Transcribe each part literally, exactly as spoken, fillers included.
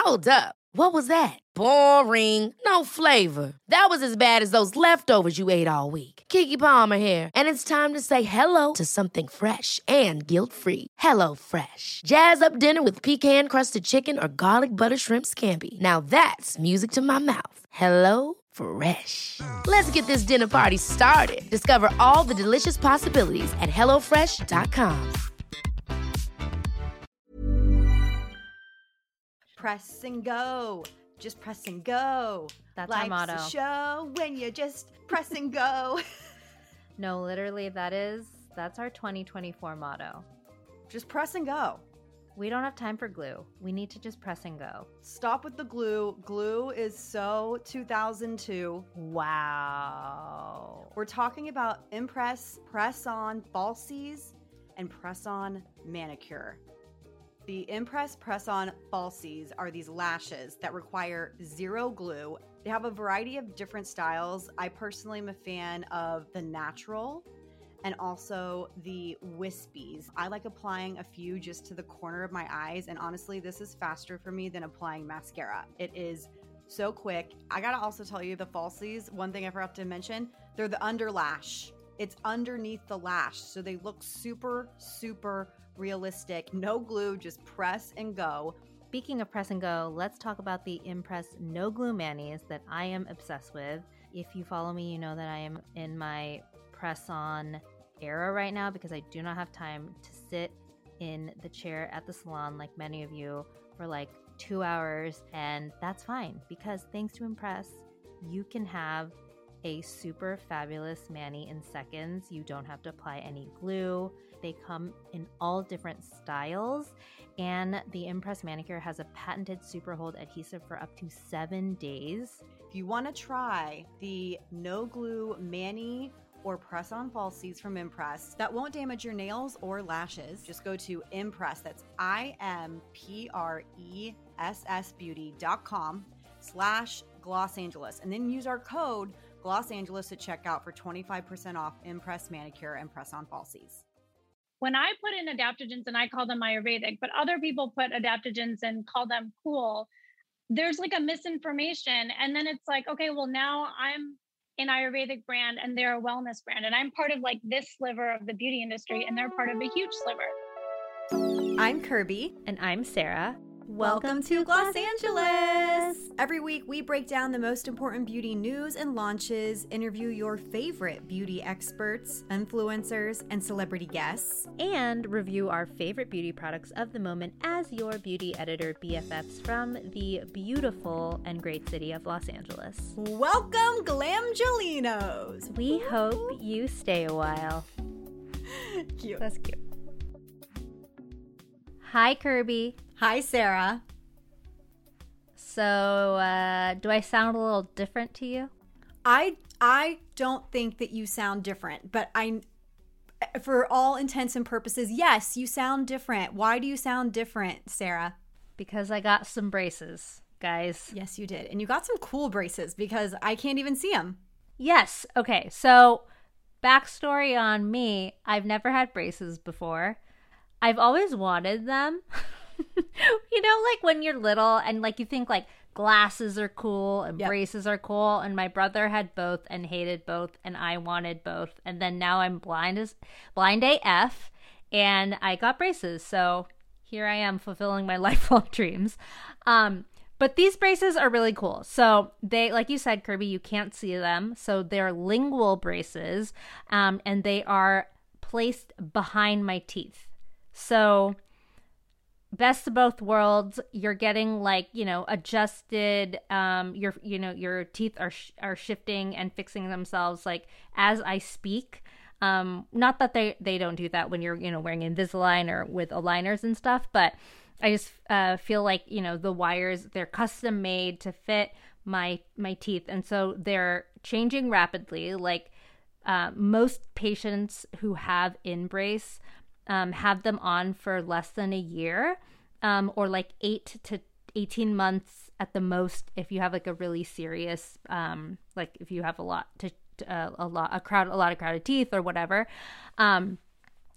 Hold up. What was that? Boring. No flavor. That was as bad as those leftovers you ate all week. Keke Palmer here, and it's time to say hello to something fresh and guilt-free. Hello Fresh. Jazz up dinner with pecan-crusted chicken or garlic butter shrimp scampi. Now that's music to my mouth. Hello Fresh. Let's get this dinner party started. Discover all the delicious possibilities at hello fresh dot com. Press and go. Just press and go. That's Life's our motto. a show when you just press and go. No, literally, that is, that's our twenty twenty-four motto. Just press and go. We don't have time for glue. We need to just press and go. Stop with the glue. Glue is so two thousand two. Wow. We're talking about Impress Press-On Falsies and Press-On Manicure. The Impress Press-On Falsies are these lashes that require zero glue. They have a variety of different styles. I personally am a fan of the natural and also the wispies. I like applying a few just to the corner of my eyes, and honestly, this is faster for me than applying mascara. It is so quick. I gotta also tell you, the falsies, one thing I forgot to mention, they're the under lash. It's underneath the lash, so they look super, super realistic. No glue, just press and go. Speaking of press and go, let's talk about the Impress No Glue Manis that I am obsessed with. If you follow me, you know that I am in my press-on era right now because I do not have time to sit in the chair at the salon like many of you for like two hours, and that's fine because thanks to Impress, you can have a super fabulous mani in seconds. You don't have to apply any glue. They come in all different styles, and the Impress Manicure has a patented super hold adhesive for up to seven days. If you want to try the no glue mani or press-on falsies from Impress that won't damage your nails or lashes, just go to Impress. That's I M P R E S S beauty dot com slash Gloss Angeles, and then use our code Gloss Angeles at checkout for twenty-five percent off Impress Manicure and Press-On Falsies. When I put in adaptogens and I call them Ayurvedic, but other people put adaptogens and call them cool, there's like a misinformation. And then it's like, okay, well, now I'm an Ayurvedic brand and they're a wellness brand. And I'm part of like this sliver of the beauty industry and they're part of a huge sliver. I'm Kirby. And I'm Sarah. Welcome, Welcome to Gloss Angeles! Every week, we break down the most important beauty news and launches, interview your favorite beauty experts, influencers, and celebrity guests, and review our favorite beauty products of the moment as your beauty editor B F Fs from the beautiful and great city of Los Angeles. Welcome, Glamgelinos! We hope you stay a while. Cute. That's cute. Hi, Kirby. Hi, Sarah. So, uh, do I sound a little different to you? I I don't think that you sound different, but I, for all intents and purposes, yes, you sound different. Why do you sound different, Sarah? Because I got some braces, guys. Yes, you did. And you got some cool braces because I can't even see them. Yes. Okay. So, backstory on me, I've never had braces before. I've always wanted them. You know, like when you're little and like you think like glasses are cool and yep. braces are cool, and my brother had both and hated both and I wanted both, and then now I'm blind as blind A F and I got braces, so here I am fulfilling my lifelong dreams. Um but these braces are really cool. So they, like you said, Kirby, you can't see them, so they're lingual braces, um and they are placed behind my teeth. So best of both worlds, you're getting like, you know, adjusted, um, your, you know, your teeth are, sh- are shifting and fixing themselves like as I speak. Um, not that they, they don't do that when you're, you know, wearing Invisalign or with aligners and stuff, but I just uh, feel like, you know, the wires, they're custom made to fit my, my teeth. And so they're changing rapidly. Like uh, most patients who have InBrace Um, have them on for less than a year, um, or like eight to eighteen months at the most if you have like a really serious, um, like if you have a lot to uh, a lot a crowd a lot of crowded teeth or whatever. Um,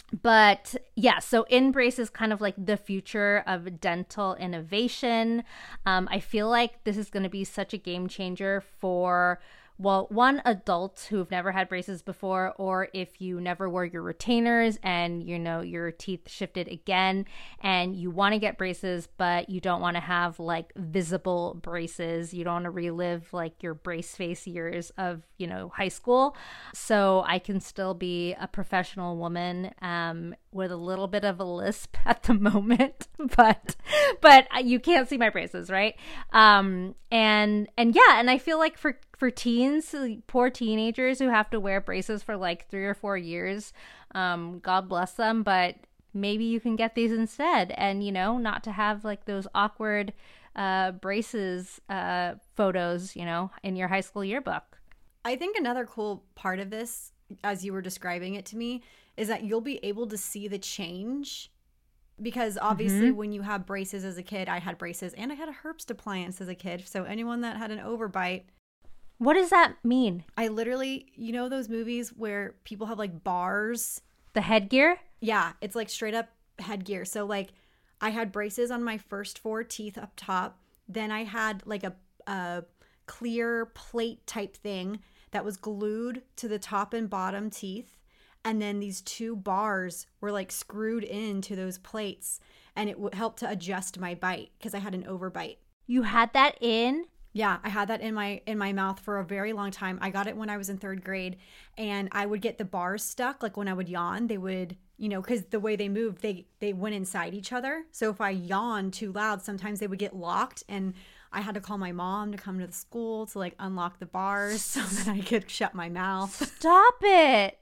But yeah, so InBrace is kind of like the future of dental innovation. Um, I feel like this is going to be such a game changer for, well, one, adults who've never had braces before, or if you never wore your retainers and, you know, your teeth shifted again and you want to get braces, but you don't want to have like visible braces. You don't want to relive like your brace face years of, you know, high school. So I can still be a professional woman um, with a little bit of a lisp at the moment, but but you can't see my braces, right? Um, and and yeah, and I feel like for for teens, poor teenagers who have to wear braces for like three or four years, um, God bless them, but maybe you can get these instead, and you know, not to have like those awkward uh, braces uh, photos, you know, in your high school yearbook. I think another cool part of this, as you were describing it to me, is that you'll be able to see the change. Because obviously mm-hmm. when you have braces as a kid, I had braces and I had a Herbst appliance as a kid. So anyone that had an overbite. What does that mean? I literally, you know those movies where people have like bars? The headgear? Yeah, it's like straight up headgear. So like I had braces on my first four teeth up top. Then I had like a, a clear plate type thing that was glued to the top and bottom teeth. And then these two bars were like screwed into those plates, and it w- helped to adjust my bite because I had an overbite. You had that in? Yeah, I had that in my in my mouth for a very long time. I got it when I was in third grade, and I would get the bars stuck. Like when I would yawn, they would, you know, because the way they moved, they they went inside each other. So if I yawned too loud, sometimes they would get locked, and I had to call my mom to come to the school to like unlock the bars so that I could shut my mouth. Stop it.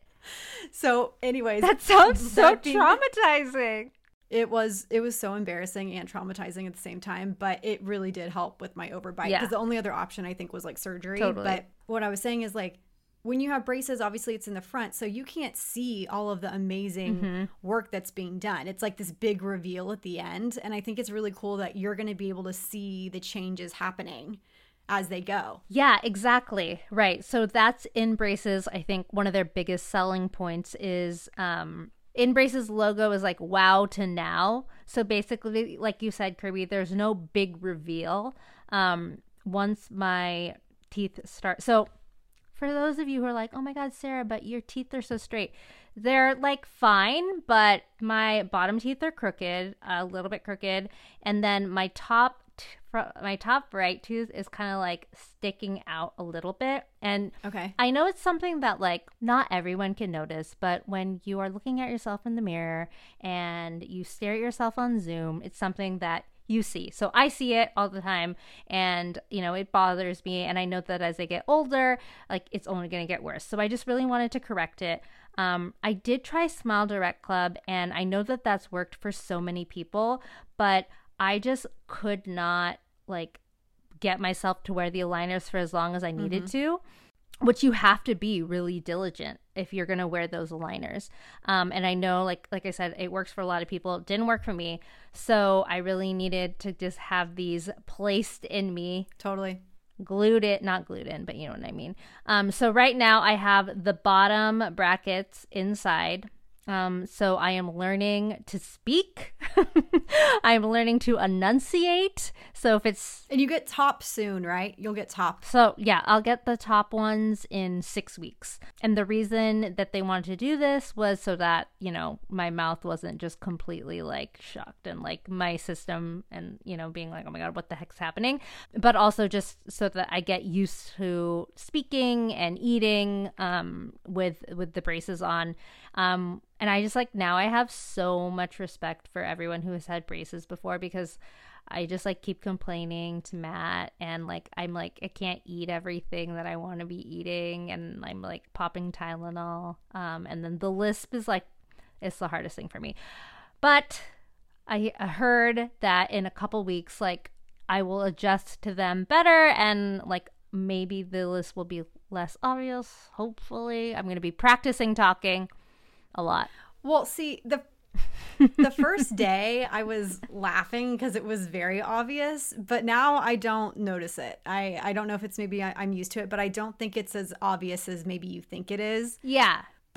So anyways, that sounds so that being, traumatizing. It was it was so embarrassing and traumatizing at the same time, but it really did help with my overbite because yeah. the only other option I think was like surgery. Totally. But what I was saying is like when you have braces, obviously it's in the front, so you can't see all of the amazing mm-hmm. work that's being done. It's like this big reveal at the end, and I think it's really cool that you're going to be able to see the changes happening as they go. Yeah, exactly. Right. So that's InBrace's, I think one of their biggest selling points is um, InBrace's logo is like wow to now. So basically, like you said, Kirby, there's no big reveal. Um, once my teeth start. So for those of you who are like, oh my God, Sarah, but your teeth are so straight. They're like fine, but my bottom teeth are crooked, a little bit crooked. And then my top my top right tooth is kind of like sticking out a little bit. And okay. I know it's something that like not everyone can notice, but when you are looking at yourself in the mirror and you stare at yourself on Zoom, it's something that you see. So I see it all the time, and you know, it bothers me, and I know that as I get older, like it's only going to get worse. So I just really wanted to correct it. Um, I did try Smile Direct Club, and I know that that's worked for so many people, but I just could not like get myself to wear the aligners for as long as I needed mm-hmm. to, which you have to be really diligent if you're going to wear those aligners. Um, and I know, like, like I said, it works for a lot of people. It didn't work for me. So I really needed to just have these placed in me. Totally. Glued it, not glued in, but you know what I mean. Um, so right now I have the bottom brackets inside. Um, so I am learning to speak. I am learning to enunciate. So if it's... And you get top soon, right? You'll get top. So yeah, I'll get the top ones in six weeks. And the reason that they wanted to do this was so that, you know, my mouth wasn't just completely like shocked and like my system and, you know, being like, oh my God, what the heck's happening? But also just so that I get used to speaking and eating um, with, with the braces on. Um, and I just like, now I have so much respect for everyone who has had braces before, because I just like keep complaining to Matt, and like, I'm like, I can't eat everything that I want to be eating. And I'm like popping Tylenol. Um, and then the lisp is like, it's the hardest thing for me. But I heard that in a couple weeks, like I will adjust to them better, and like maybe the lisp will be less obvious. Hopefully I'm going to be practicing talking a lot. Well, see, the the first day I was laughing because it was very obvious, but now I don't notice it. I, I don't know if it's maybe I, I'm used to it, but I don't think it's as obvious as maybe you think it is. Yeah. But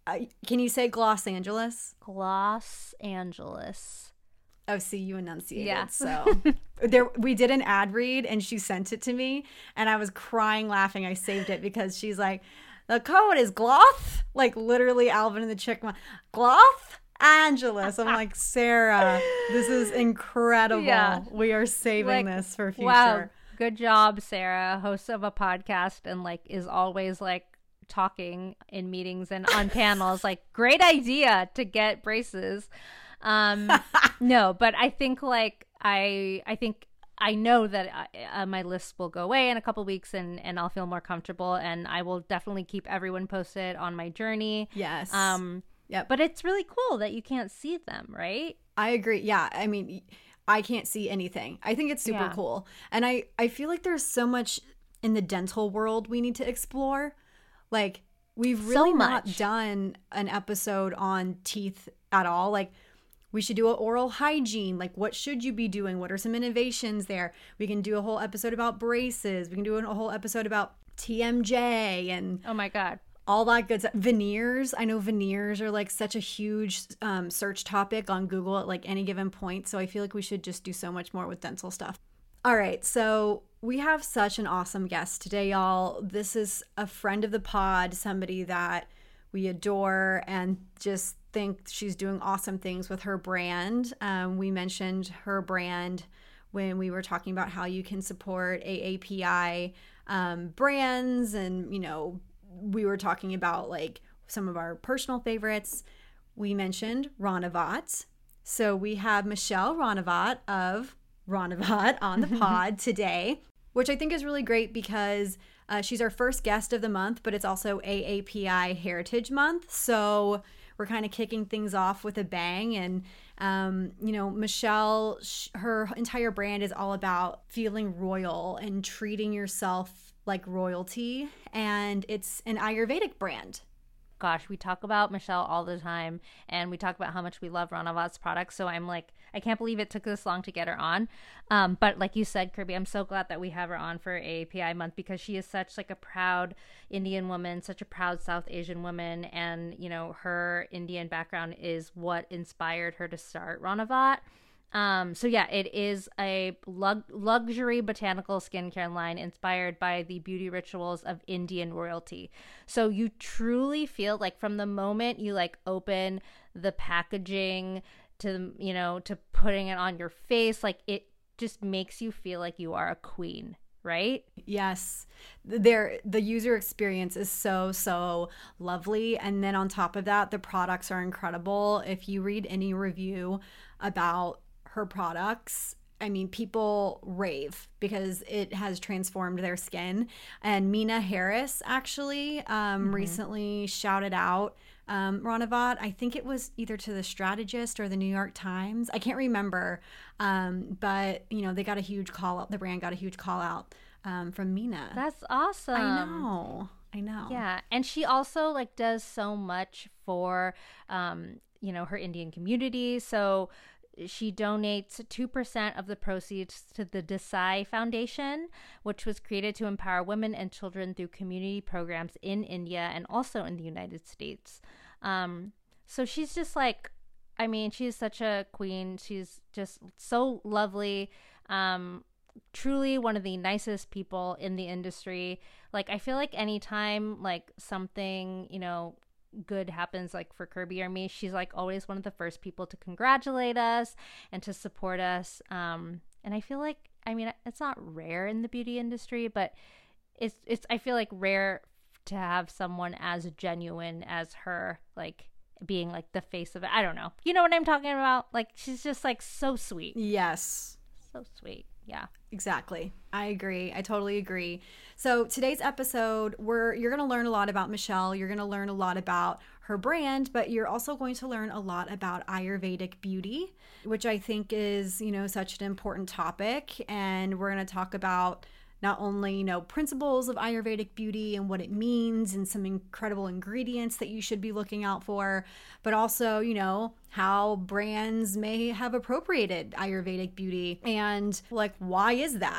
Uh, can you say Los Angeles? Los Angeles. Oh, see, you enunciated. Yeah. So there, we did an ad read, and she sent it to me, and I was crying, laughing. I saved it because she's like, the code is Gloth, like literally Alvin and the Chipmunk, Gloth Angeles. I'm like, Sarah, this is incredible. Yeah. We are saving like, this for future. Wow, good job, Sarah, host of a podcast, and like is always like talking in meetings and on panels. Like, great idea to get braces. Um, no, but I think like I, I think I know that I, uh, my list will go away in a couple weeks, and, and I'll feel more comfortable, and I will definitely keep everyone posted on my journey. Yes. Um, yeah, but it's really cool that you can't see them, right? I agree. Yeah. I mean, I can't see anything. I think it's super yeah. cool. And I, I feel like there's so much in the dental world we need to explore. Like, we've really so not done an episode on teeth at all. Like, we should do an oral hygiene. Like, what should you be doing? What are some innovations there? We can do a whole episode about braces. We can do a whole episode about T M J and oh my God, all that good stuff. Veneers. I know veneers are like such a huge um, search topic on Google at like any given point. So I feel like we should just do so much more with dental stuff. All right. So we have such an awesome guest today, y'all. This is a friend of the pod, somebody that we adore and just think she's doing awesome things with her brand. Um, we mentioned her brand when we were talking about how you can support A A P I um, brands, and you know, we were talking about like some of our personal favorites. We mentioned Ranavat. So we have Michelle Ranavat of Ranavat on the pod today, which I think is really great because uh, she's our first guest of the month, but it's also A A P I Heritage Month. So we're kind of kicking things off with a bang. And, um, you know, Michelle, sh- her entire brand is all about feeling royal and treating yourself like royalty. And it's an Ayurvedic brand. Gosh, we talk about Michelle all the time, and we talk about how much we love Ranavat's products. So I'm like, I can't believe it took this long to get her on. Um, but like you said, Kirby, I'm so glad that we have her on for A A P I month, because she is such like a proud Indian woman, such a proud South Asian woman. And, you know, her Indian background is what inspired her to start Ranavat. Um, so yeah, it is a lug- luxury botanical skincare line inspired by the beauty rituals of Indian royalty. So you truly feel like from the moment you like open the packaging to, you know, to putting it on your face, like it just makes you feel like you are a queen, right? Yes. There, the user experience is so, so lovely. And then on top of that, the products are incredible. If you read any review about her products, I mean, people rave because it has transformed their skin. And Mina Harris actually um, mm-hmm. recently shouted out um, Ranavat. I think it was either to The Strategist or the New York Times. I can't remember. Um, but, you know, they got a huge call out. The brand got a huge call out um, from Mina. That's awesome. I know. I know. Yeah. And she also like does so much for, um, you know, her Indian community. So she donates two percent of the proceeds to the Desai Foundation, which was created to empower women and children through community programs in India and also in the United States. Um, so she's just like, I mean, she's such a queen. She's just so lovely. Um, truly one of the nicest people in the industry. Like, I feel like anytime like something, you know, good happens like for Kirby or me, she's like always one of the first people to congratulate us and to support us. Um, and I feel like, I mean, it's not rare in the beauty industry, but it's, it's, I feel like rare to have someone as genuine as her, like being like the face of it. I don't know. You know what I'm talking about? Like, she's just like so sweet. Yes. So sweet. Yeah. Exactly. I agree. I totally agree. So today's episode, we're you're going to learn a lot about Michelle. You're going to learn a lot about her brand, but you're also going to learn a lot about Ayurvedic beauty, which I think is, you know, such an important topic. And we're going to talk about not only, you know, principles of Ayurvedic beauty and what it means and some incredible ingredients that you should be looking out for, but also, you know, how brands may have appropriated Ayurvedic beauty and like, why is that?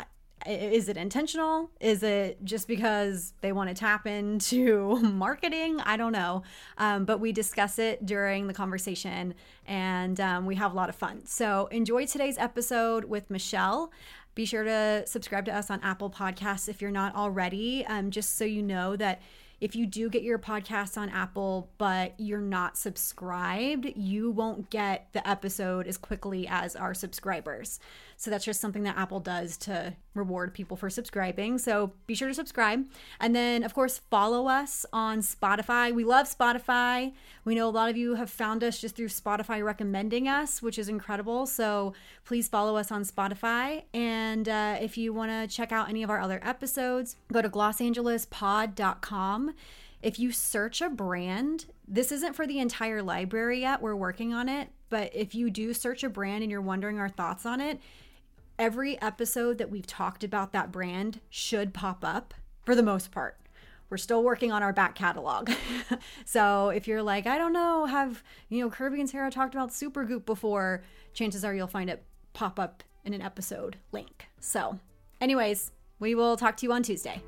Is it intentional? Is it just because they want to tap into marketing? I don't know. Um, but we discuss it during the conversation, and um, we have a lot of fun. So enjoy today's episode with Michelle. Be sure to subscribe to us on Apple Podcasts if you're not already, um, just so you know that if you do get your podcasts on Apple, but you're not subscribed, you won't get the episode as quickly as our subscribers. So that's just something that Apple does to reward people for subscribing. So be sure to subscribe. And then, of course, follow us on Spotify. We love Spotify. We know a lot of you have found us just through Spotify recommending us, which is incredible. So please follow us on Spotify. And uh, if you want to check out any of our other episodes, go to gloss angeles pod dot com. If you search a brand, this isn't for the entire library yet. We're working on it. But if you do search a brand and you're wondering our thoughts on it, every episode that we've talked about that brand should pop up for the most part. We're still working on our back catalog. So if you're like, I don't know, have, you know, Kirby and Sarah talked about Supergoop before, chances are you'll find it pop up in an episode link. So anyways, we will talk to you on Tuesday.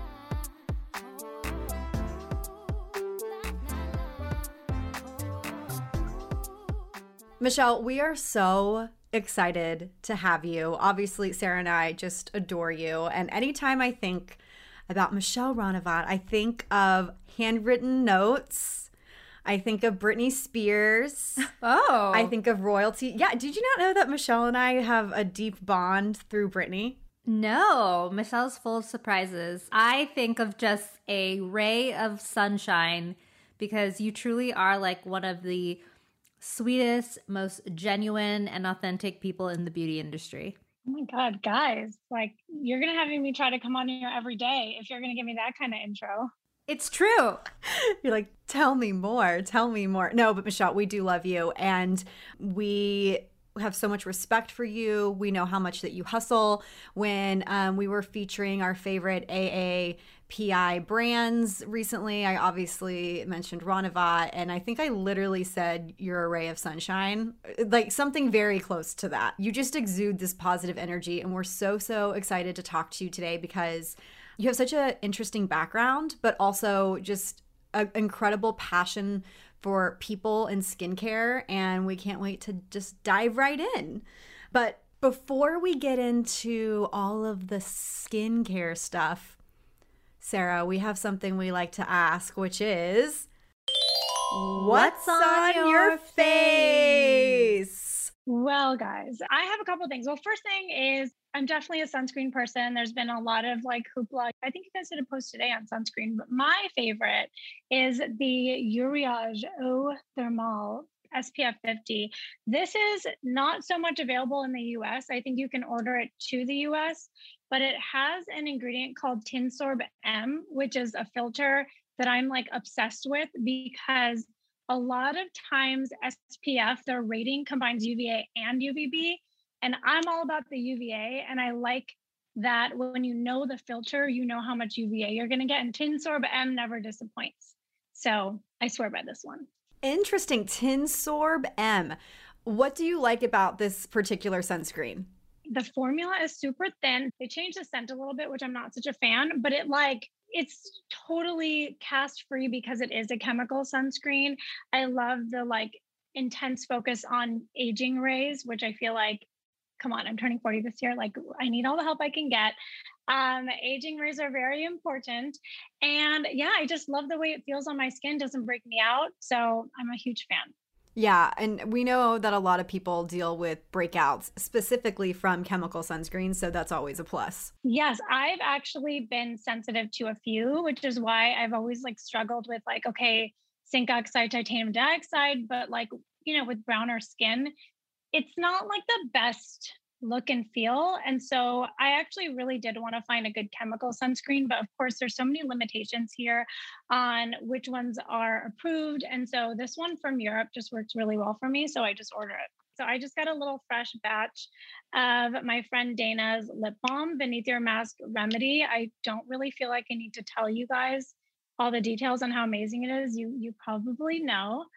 Michelle, we are so excited to have you. Obviously, Sarah and I just adore you. And anytime I think about Michelle Ranavat, I think of handwritten notes. I think of Britney Spears. Oh. I think of royalty. Yeah, did you not know that Michelle and I have a deep bond through Britney? No, Michelle's full of surprises. I think of just a ray of sunshine because you truly are like one of the sweetest, most genuine and authentic people in the beauty industry. Oh my God, guys, like you're going to have me try to come on here every day if you're going to give me that kind of intro. It's true. You're like, tell me more, tell me more. No, but Michelle, we do love you. And we have so much respect for you. We know how much that you hustle. When um, we were featuring our favorite A A P I brands recently, I obviously mentioned Ranavat, and I think I literally said you're a ray of sunshine, like something very close to that. You just exude this positive energy, and we're so, so excited to talk to you today because you have such an interesting background, but also just an incredible passion for people and skincare, and we can't wait to just dive right in. But before we get into all of the skincare stuff, Sarah, we have something we like to ask, which is, what's on your face? Well, guys, I have a couple things. Well, first thing is I'm definitely a sunscreen person. There's been a lot of like hoopla. I think you guys did a post today on sunscreen, but my favorite is the Uriage Eau Thermale S P F fifty. This is not so much available in the U S. I think you can order it to the U S, but it has an ingredient called Tinsorb M, which is a filter that I'm like obsessed with because a lot of times S P F, their rating combines U V A and U V B. And I'm all about the U V A. And I like that when you know the filter, you know how much U V A you're going to get. And Tinsorb M never disappoints. So I swear by this one. Interesting. Tinsorb M. What do you like about this particular sunscreen? The formula is super thin. They changed the scent a little bit, which I'm not such a fan, but it like, it's totally cast free because it is a chemical sunscreen. I love the like intense focus on aging rays, which I feel like, come on, I'm turning forty this year. Like I need all the help I can get. Um, aging rays are very important. And yeah, I just love the way it feels on my skin. Doesn't break me out. So I'm a huge fan. Yeah, and we know that a lot of people deal with breakouts specifically from chemical sunscreens, so that's always a plus. Yes, I've actually been sensitive to a few, which is why I've always like struggled with like, okay, zinc oxide, titanium dioxide, but like, you know, with browner skin, it's not like the best look and feel. And so I actually really did want to find a good chemical sunscreen, but of course there's so many limitations here on which ones are approved. And so this one from Europe just works really well for me. So I just order it. So I just got a little fresh batch of my friend Dana's lip balm beneath your mask remedy. I don't really feel like I need to tell you guys all the details on how amazing it is. You, you probably know.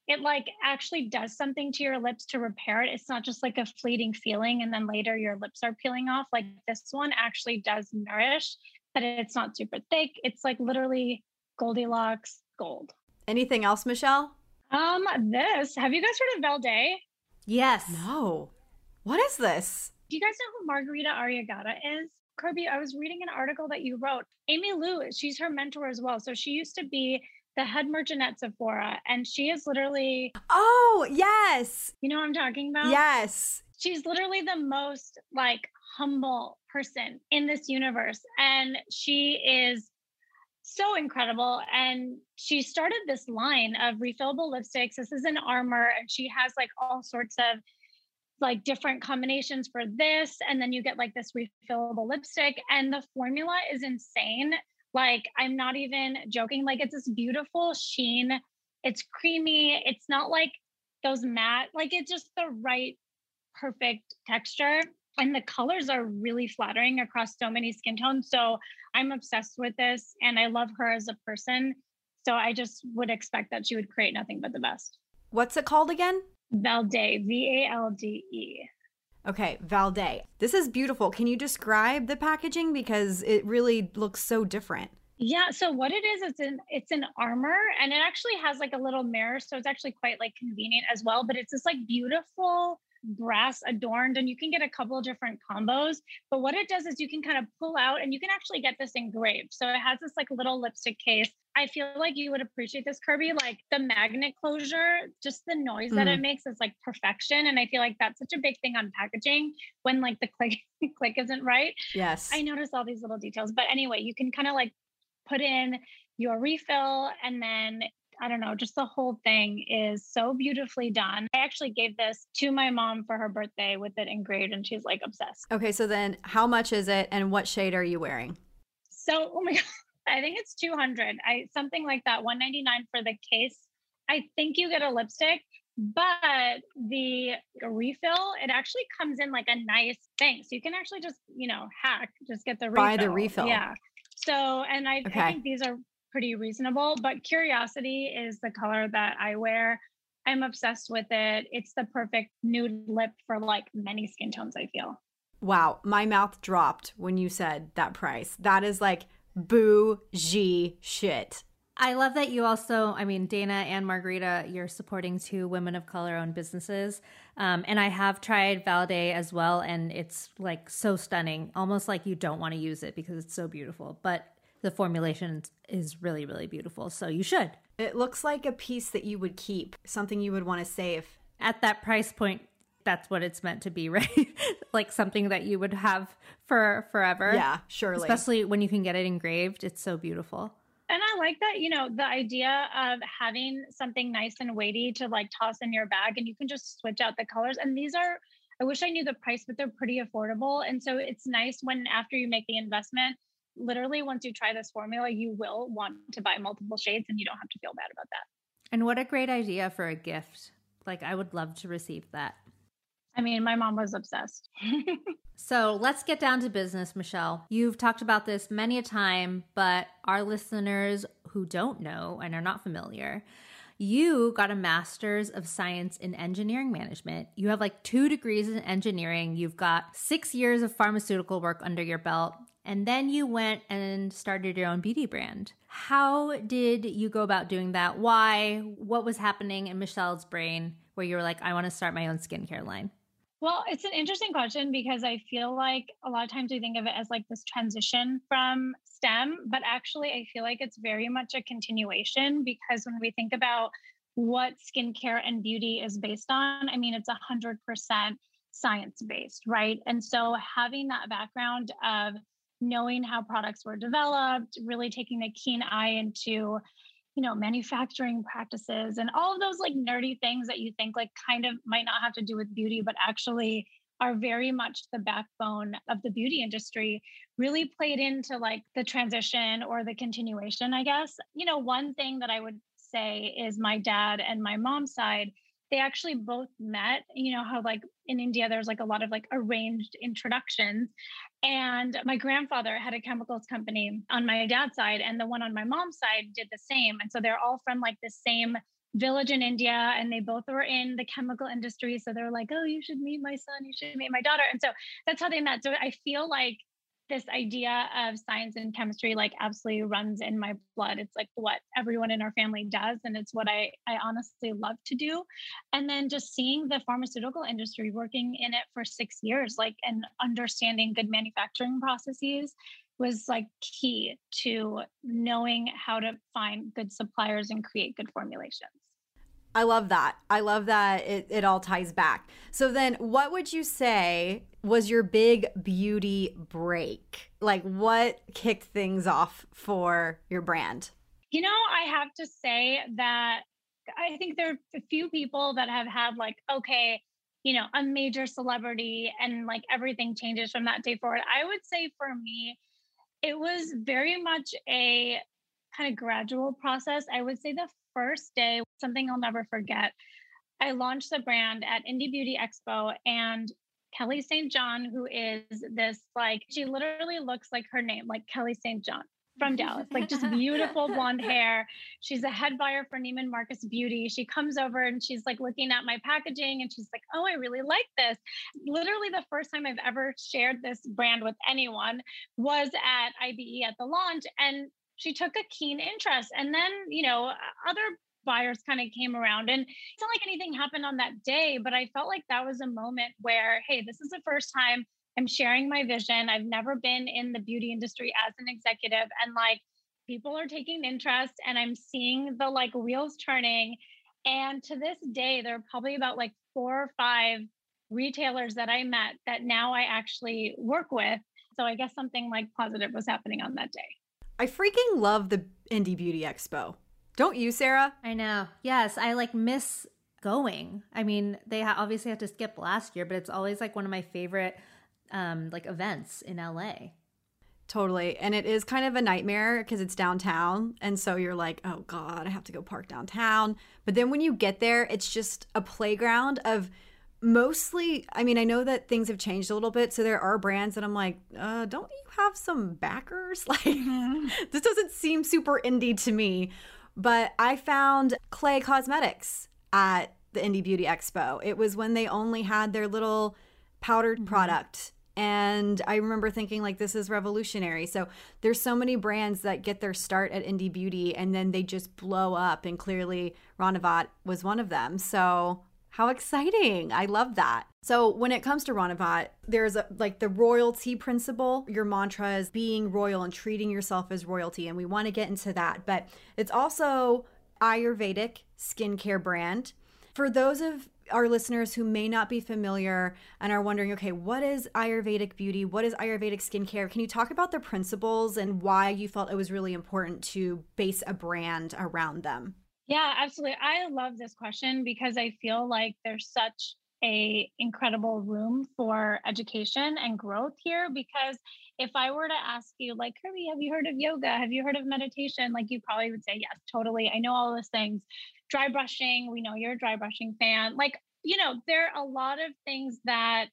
it like actually does something to your lips to repair it. It's not just like a fleeting feeling and then later your lips are peeling off. Like this one actually does nourish, but it's not super thick. It's like literally Goldilocks gold. Anything else, Michelle? Um, this, have you guys heard of Valday? Yes. No. What is this? Do you guys know who Margarita Arriagada is? Kirby, I was reading an article that you wrote. Amy Lou, she's her mentor as well. So she used to be the head merchant at Sephora, and she is literally... Oh, yes. You know what I'm talking about? Yes. She's literally the most like humble person in this universe. And she is so incredible. And she started this line of refillable lipsticks. This is an Armor, and she has like all sorts of like different combinations for this. And then you get like this refillable lipstick, and the formula is insane. Like, I'm not even joking. Like, it's this beautiful sheen. It's creamy. It's not like those matte, like it's just the right, perfect texture. And the colors are really flattering across so many skin tones. So I'm obsessed with this, and I love her as a person. So I just would expect that she would create nothing but the best. What's it called again? Valday, V A L D E. Okay, Valday. This is beautiful. Can you describe the packaging? Because it really looks so different. Yeah, so what it is, it's an it's an Armor, and it actually has like a little mirror, so it's actually quite like convenient as well. But it's this like beautiful brass adorned, and you can get a couple of different combos. But what it does is you can kind of pull out, and you can actually get this engraved. So it has this like little lipstick case. I feel like you would appreciate this, Kirby. Like the magnet closure, just the noise mm. that it makes is like perfection. And I feel like that's such a big thing on packaging when like the click click isn't right. Yes. I notice all these little details. But anyway, you can kind of like put in your refill, and then I don't know, just the whole thing is so beautifully done. I actually gave this to my mom for her birthday with it engraved, and she's like obsessed. Okay, so then how much is it, and what shade are you wearing? So, oh my God, I think it's two hundred. I something like that, one ninety-nine for the case. I think you get a lipstick, but the refill, it actually comes in like a nice thing. So you can actually just, you know, hack, just get the refill. Buy the refill. Yeah. So, and I, okay. I think these are pretty reasonable, but Curiosity is the color that I wear. I'm obsessed with it. It's the perfect nude lip for like many skin tones, I feel. Wow. My mouth dropped when you said that price. That is like bougie shit. I love that you also, I mean, Dana and Margarita, you're supporting two women of color owned businesses. Um, and I have tried Valday as well. And it's like so stunning, almost like you don't want to use it because it's so beautiful. But the formulation is really, really beautiful. So you should. It looks like a piece that you would keep, something you would want to save. At that price point, that's what it's meant to be, right? Like something that you would have for forever. Yeah, surely. Especially when you can get it engraved. It's so beautiful. And I like that, you know, the idea of having something nice and weighty to like toss in your bag, and you can just switch out the colors. And these are, I wish I knew the price, but they're pretty affordable. And so it's nice when after you make the investment, literally once you try this formula, you will want to buy multiple shades and you don't have to feel bad about that. And what a great idea for a gift. Like I would love to receive that. I mean, my mom was obsessed. So let's get down to business, Michelle. You've talked about this many a time, but our listeners who don't know and are not familiar, you got a master's of science in engineering management. You have like two degrees in engineering. You've got six years of pharmaceutical work under your belt. And then you went and started your own beauty brand. How did you go about doing that? Why? What was happening in Michelle's brain where you were like, I want to start my own skincare line? Well, it's an interesting question because I feel like a lot of times we think of it as like this transition from STEM, but actually I feel like it's very much a continuation because when we think about what skincare and beauty is based on, I mean, it's one hundred percent science-based, right? And so having that background of knowing how products were developed, really taking a keen eye into, you know, manufacturing practices and all of those like nerdy things that you think like kind of might not have to do with beauty, but actually are very much the backbone of the beauty industry, really played into like the transition or the continuation, I guess. You know, one thing that I would say is my dad and my mom's side, they actually both met. You know how like in India, there's like a lot of like arranged introductions. And my grandfather had a chemicals company on my dad's side, and the one on my mom's side did the same. And so they're all from like the same village in India, and they both were in the chemical industry. So they're like, oh, you should meet my son, you should meet my daughter. And so that's how they met. So I feel like this idea of science and chemistry like absolutely runs in my blood. It's like what everyone in our family does. And it's what I, I honestly love to do. And then just seeing the pharmaceutical industry, working in it for six years, like, and understanding good manufacturing processes was like key to knowing how to find good suppliers and create good formulations. I love that. I love that it, it all ties back. So then what would you say was your big beauty break? Like what kicked things off for your brand? You know, I have to say that I think there are a few people that have had like, okay, you know, a major celebrity and like everything changes from that day forward. I would say for me, it was very much a kind of gradual process. I would say the first day, something I'll never forget, I launched the brand at Indie Beauty Expo, and Kelly Saint John, who is this like, she literally looks like her name, like Kelly Saint John from Dallas, like just beautiful blonde hair. She's a head buyer for Neiman Marcus Beauty. She comes over and she's like looking at my packaging and she's like, oh, I really like this. Literally the first time I've ever shared this brand with anyone was at I B E at the launch. And she took a keen interest. And then, you know, other buyers kind of came around, and it's not like anything happened on that day, but I felt like that was a moment where, hey, this is the first time I'm sharing my vision. I've never been in the beauty industry as an executive, and like people are taking interest and I'm seeing the like wheels turning. And to this day, there are probably about like four or five retailers that I met that now I actually work with. So I guess something like positive was happening on that day. I freaking love the Indie Beauty Expo. Don't you, Sarah? I know. Yes, I like miss going. I mean, they ha- obviously had to skip last year, but it's always like one of my favorite um, like events in L A. Totally. And it is kind of a nightmare because it's downtown. And so you're like, oh God, I have to go park downtown. But then when you get there, it's just a playground of mostly, I mean, I know that things have changed a little bit. So there are brands that I'm like, uh, don't you have some backers? Like, mm-hmm. This doesn't seem super indie to me. But I found Clay Cosmetics at the Indie Beauty Expo. It was when they only had their little powdered mm-hmm. product. And I remember thinking like, this is revolutionary. So there's so many brands that get their start at Indie Beauty and then they just blow up. And clearly Ranavat was one of them. So how exciting. I love that. So when it comes to Ranavat, there's a, like the royalty principle. Your mantra is being royal and treating yourself as royalty. And we want to get into that. But it's also Ayurvedic skincare brand. For those of our listeners who may not be familiar and are wondering, okay, what is Ayurvedic beauty? What is Ayurvedic skincare? Can you talk about the principles and why you felt it was really important to base a brand around them? Yeah, absolutely. I love this question because I feel like there's such a incredible room for education and growth here. Because if I were to ask you, like, Kirby, have you heard of yoga? Have you heard of meditation? Like, you probably would say, yes, totally. I know all those things. Dry brushing. We know you're a dry brushing fan. Like, you know, there are a lot of things that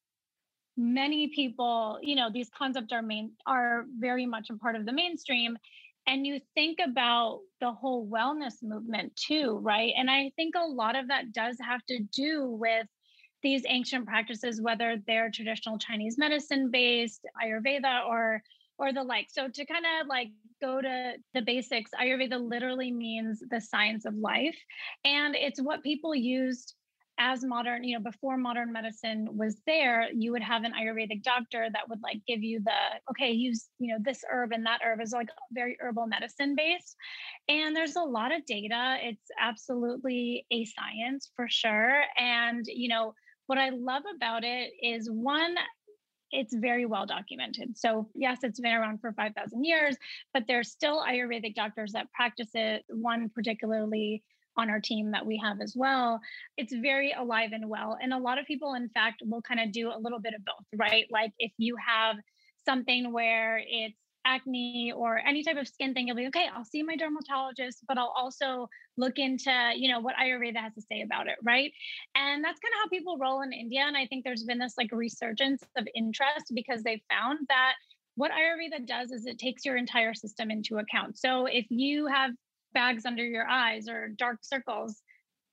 many people, you know, these concepts are main are very much a part of the mainstream. And you think about the whole wellness movement too, right? And I think a lot of that does have to do with these ancient practices, whether they're traditional Chinese medicine based, Ayurveda, or or the like. So to kind of like go to the basics, Ayurveda literally means the science of life. And it's what people used as modern, you know, before modern medicine was there. You would have an Ayurvedic doctor that would like give you the, okay, use, you know, this herb and that herb is like very herbal medicine based. And there's a lot of data. It's absolutely a science for sure. And, you know, what I love about it is one, it's very well documented. So yes, it's been around for five thousand years, but there's still Ayurvedic doctors that practice it. One particularly on our team that we have as well. It's very alive and well. And a lot of people, in fact, will kind of do a little bit of both, right? Like if you have something where it's acne or any type of skin thing, you'll be, okay, I'll see my dermatologist, but I'll also look into, you know, what Ayurveda has to say about it, right? And that's kind of how people roll in India. And I think there's been this like resurgence of interest because they found that what Ayurveda does is it takes your entire system into account. So if you have bags under your eyes or dark circles,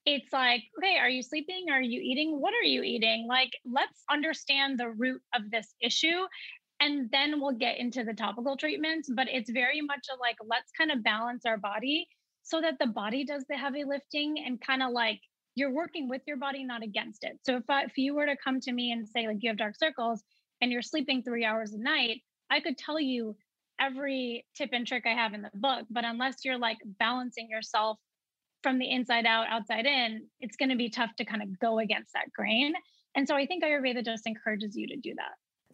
it's like, okay, are you sleeping? Are you eating? What are you eating? Like, let's understand the root of this issue. And then we'll get into the topical treatments. But it's very much a like, let's kind of balance our body so that the body does the heavy lifting and kind of like you're working with your body, not against it. So if, I, if you were to come to me and say, like, you have dark circles and you're sleeping three hours a night, I could tell you every tip and trick I have in the book. But unless you're like balancing yourself from the inside out, outside in, it's going to be tough to kind of go against that grain. And so I think Ayurveda just encourages you to do that.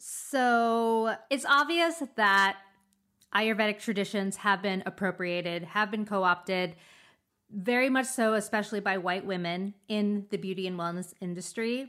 So it's obvious that Ayurvedic traditions have been appropriated, have been co-opted, very much so, especially by white women in the beauty and wellness industry.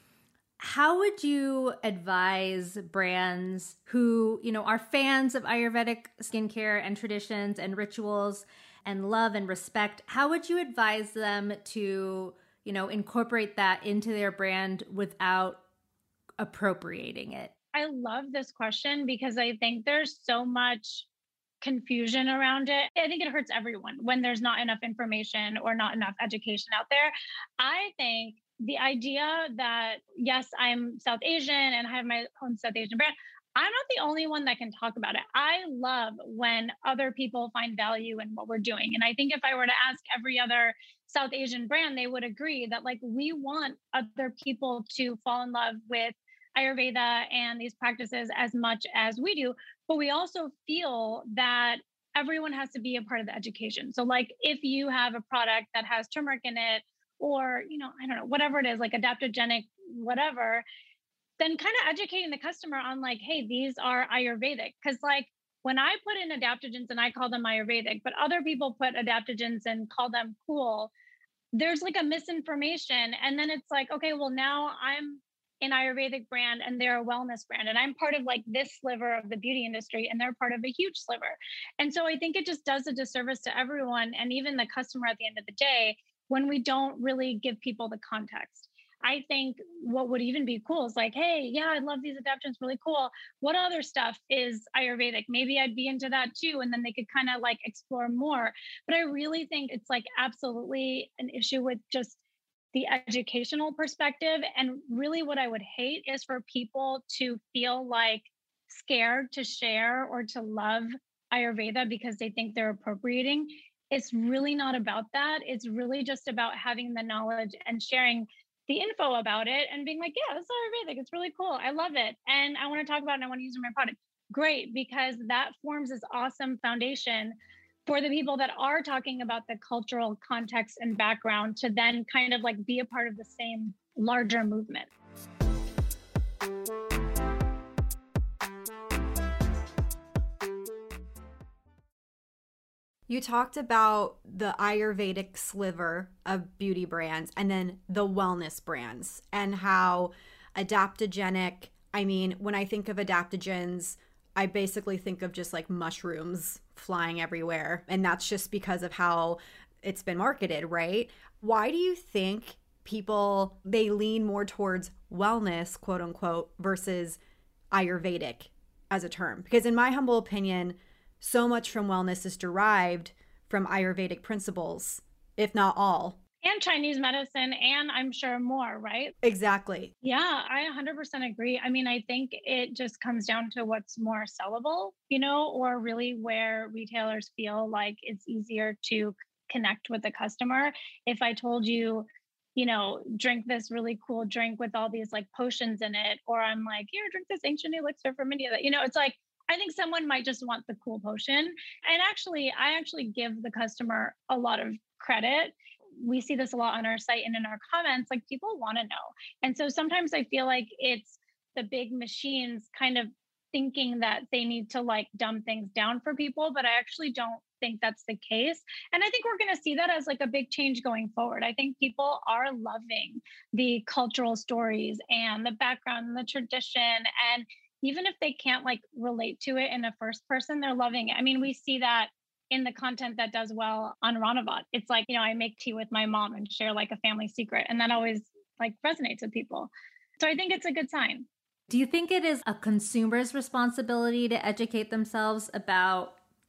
How would you advise brands who, you know, are fans of Ayurvedic skincare and traditions and rituals and love and respect? How would you advise them to, you know, incorporate that into their brand without appropriating it? I love this question because I think there's so much confusion around it. I think it hurts everyone when there's not enough information or not enough education out there. I think the idea that, yes, I'm South Asian and I have my own South Asian brand, I'm not the only one that can talk about it. I love when other people find value in what we're doing. And I think if I were to ask every other South Asian brand, they would agree that like we want other people to fall in love with Ayurveda and these practices as much as we do. But we also feel that everyone has to be a part of the education. So like if you have a product that has turmeric in it, or, you know, I don't know, whatever it is, like adaptogenic, whatever, then kind of educating the customer on like, hey, these are Ayurvedic. Because like when I put in adaptogens and I call them Ayurvedic, but other people put adaptogens and call them cool, there's like a misinformation. And then it's like, okay, well, now I'm an Ayurvedic brand and they're a wellness brand. And I'm part of like this sliver of the beauty industry and they're part of a huge sliver. And so I think it just does a disservice to everyone and even the customer at the end of the day when we don't really give people the context. I think what would even be cool is like, hey, yeah, I love these adaptogens, really cool. What other stuff is Ayurvedic? Maybe I'd be into that too. And then they could kind of like explore more. But I really think it's like absolutely an issue with just the educational perspective. And really what I would hate is for people to feel like scared to share or to love Ayurveda because they think they're appropriating. It's really not about that. It's really just about having the knowledge and sharing the info about it and being like, yeah, this is Ayurvedic. It's really cool. I love it. And I want to talk about it and I want to use it in my product. Great, because that forms this awesome foundation for the people that are talking about the cultural context and background to then kind of like be a part of the same larger movement. You talked about the Ayurvedic sliver of beauty brands and then the wellness brands and how adaptogenic, I mean, when I think of adaptogens, I basically think of just like mushrooms flying everywhere. And that's just because of how it's been marketed, right? Why do you think people, they lean more towards wellness, quote unquote, versus Ayurvedic as a term? Because in my humble opinion, so much from wellness is derived from Ayurvedic principles, if not all. And Chinese medicine, and I'm sure more, right? Exactly. Yeah, I one hundred percent agree. I mean, I think it just comes down to what's more sellable, you know, or really where retailers feel like it's easier to connect with the customer. If I told you, you know, drink this really cool drink with all these like potions in it, or I'm like, here, drink this ancient elixir from India, you know, it's like, I think someone might just want the cool potion. And actually, I actually give the customer a lot of credit. We see this a lot on our site and in our comments, like people want to know. And so sometimes I feel like it's the big machines kind of thinking that they need to like dumb things down for people, but I actually don't think that's the case. And I think we're going to see that as like a big change going forward. I think people are loving the cultural stories and the background and the tradition. And even if they can't like relate to it in a first person, they're loving it. I mean, we see that in the content that does well on Ranavat. It's like, you know, I make tea with my mom and share like a family secret. And that always like resonates with people. So I think it's a good sign. Do you think it is a consumer's responsibility to educate themselves about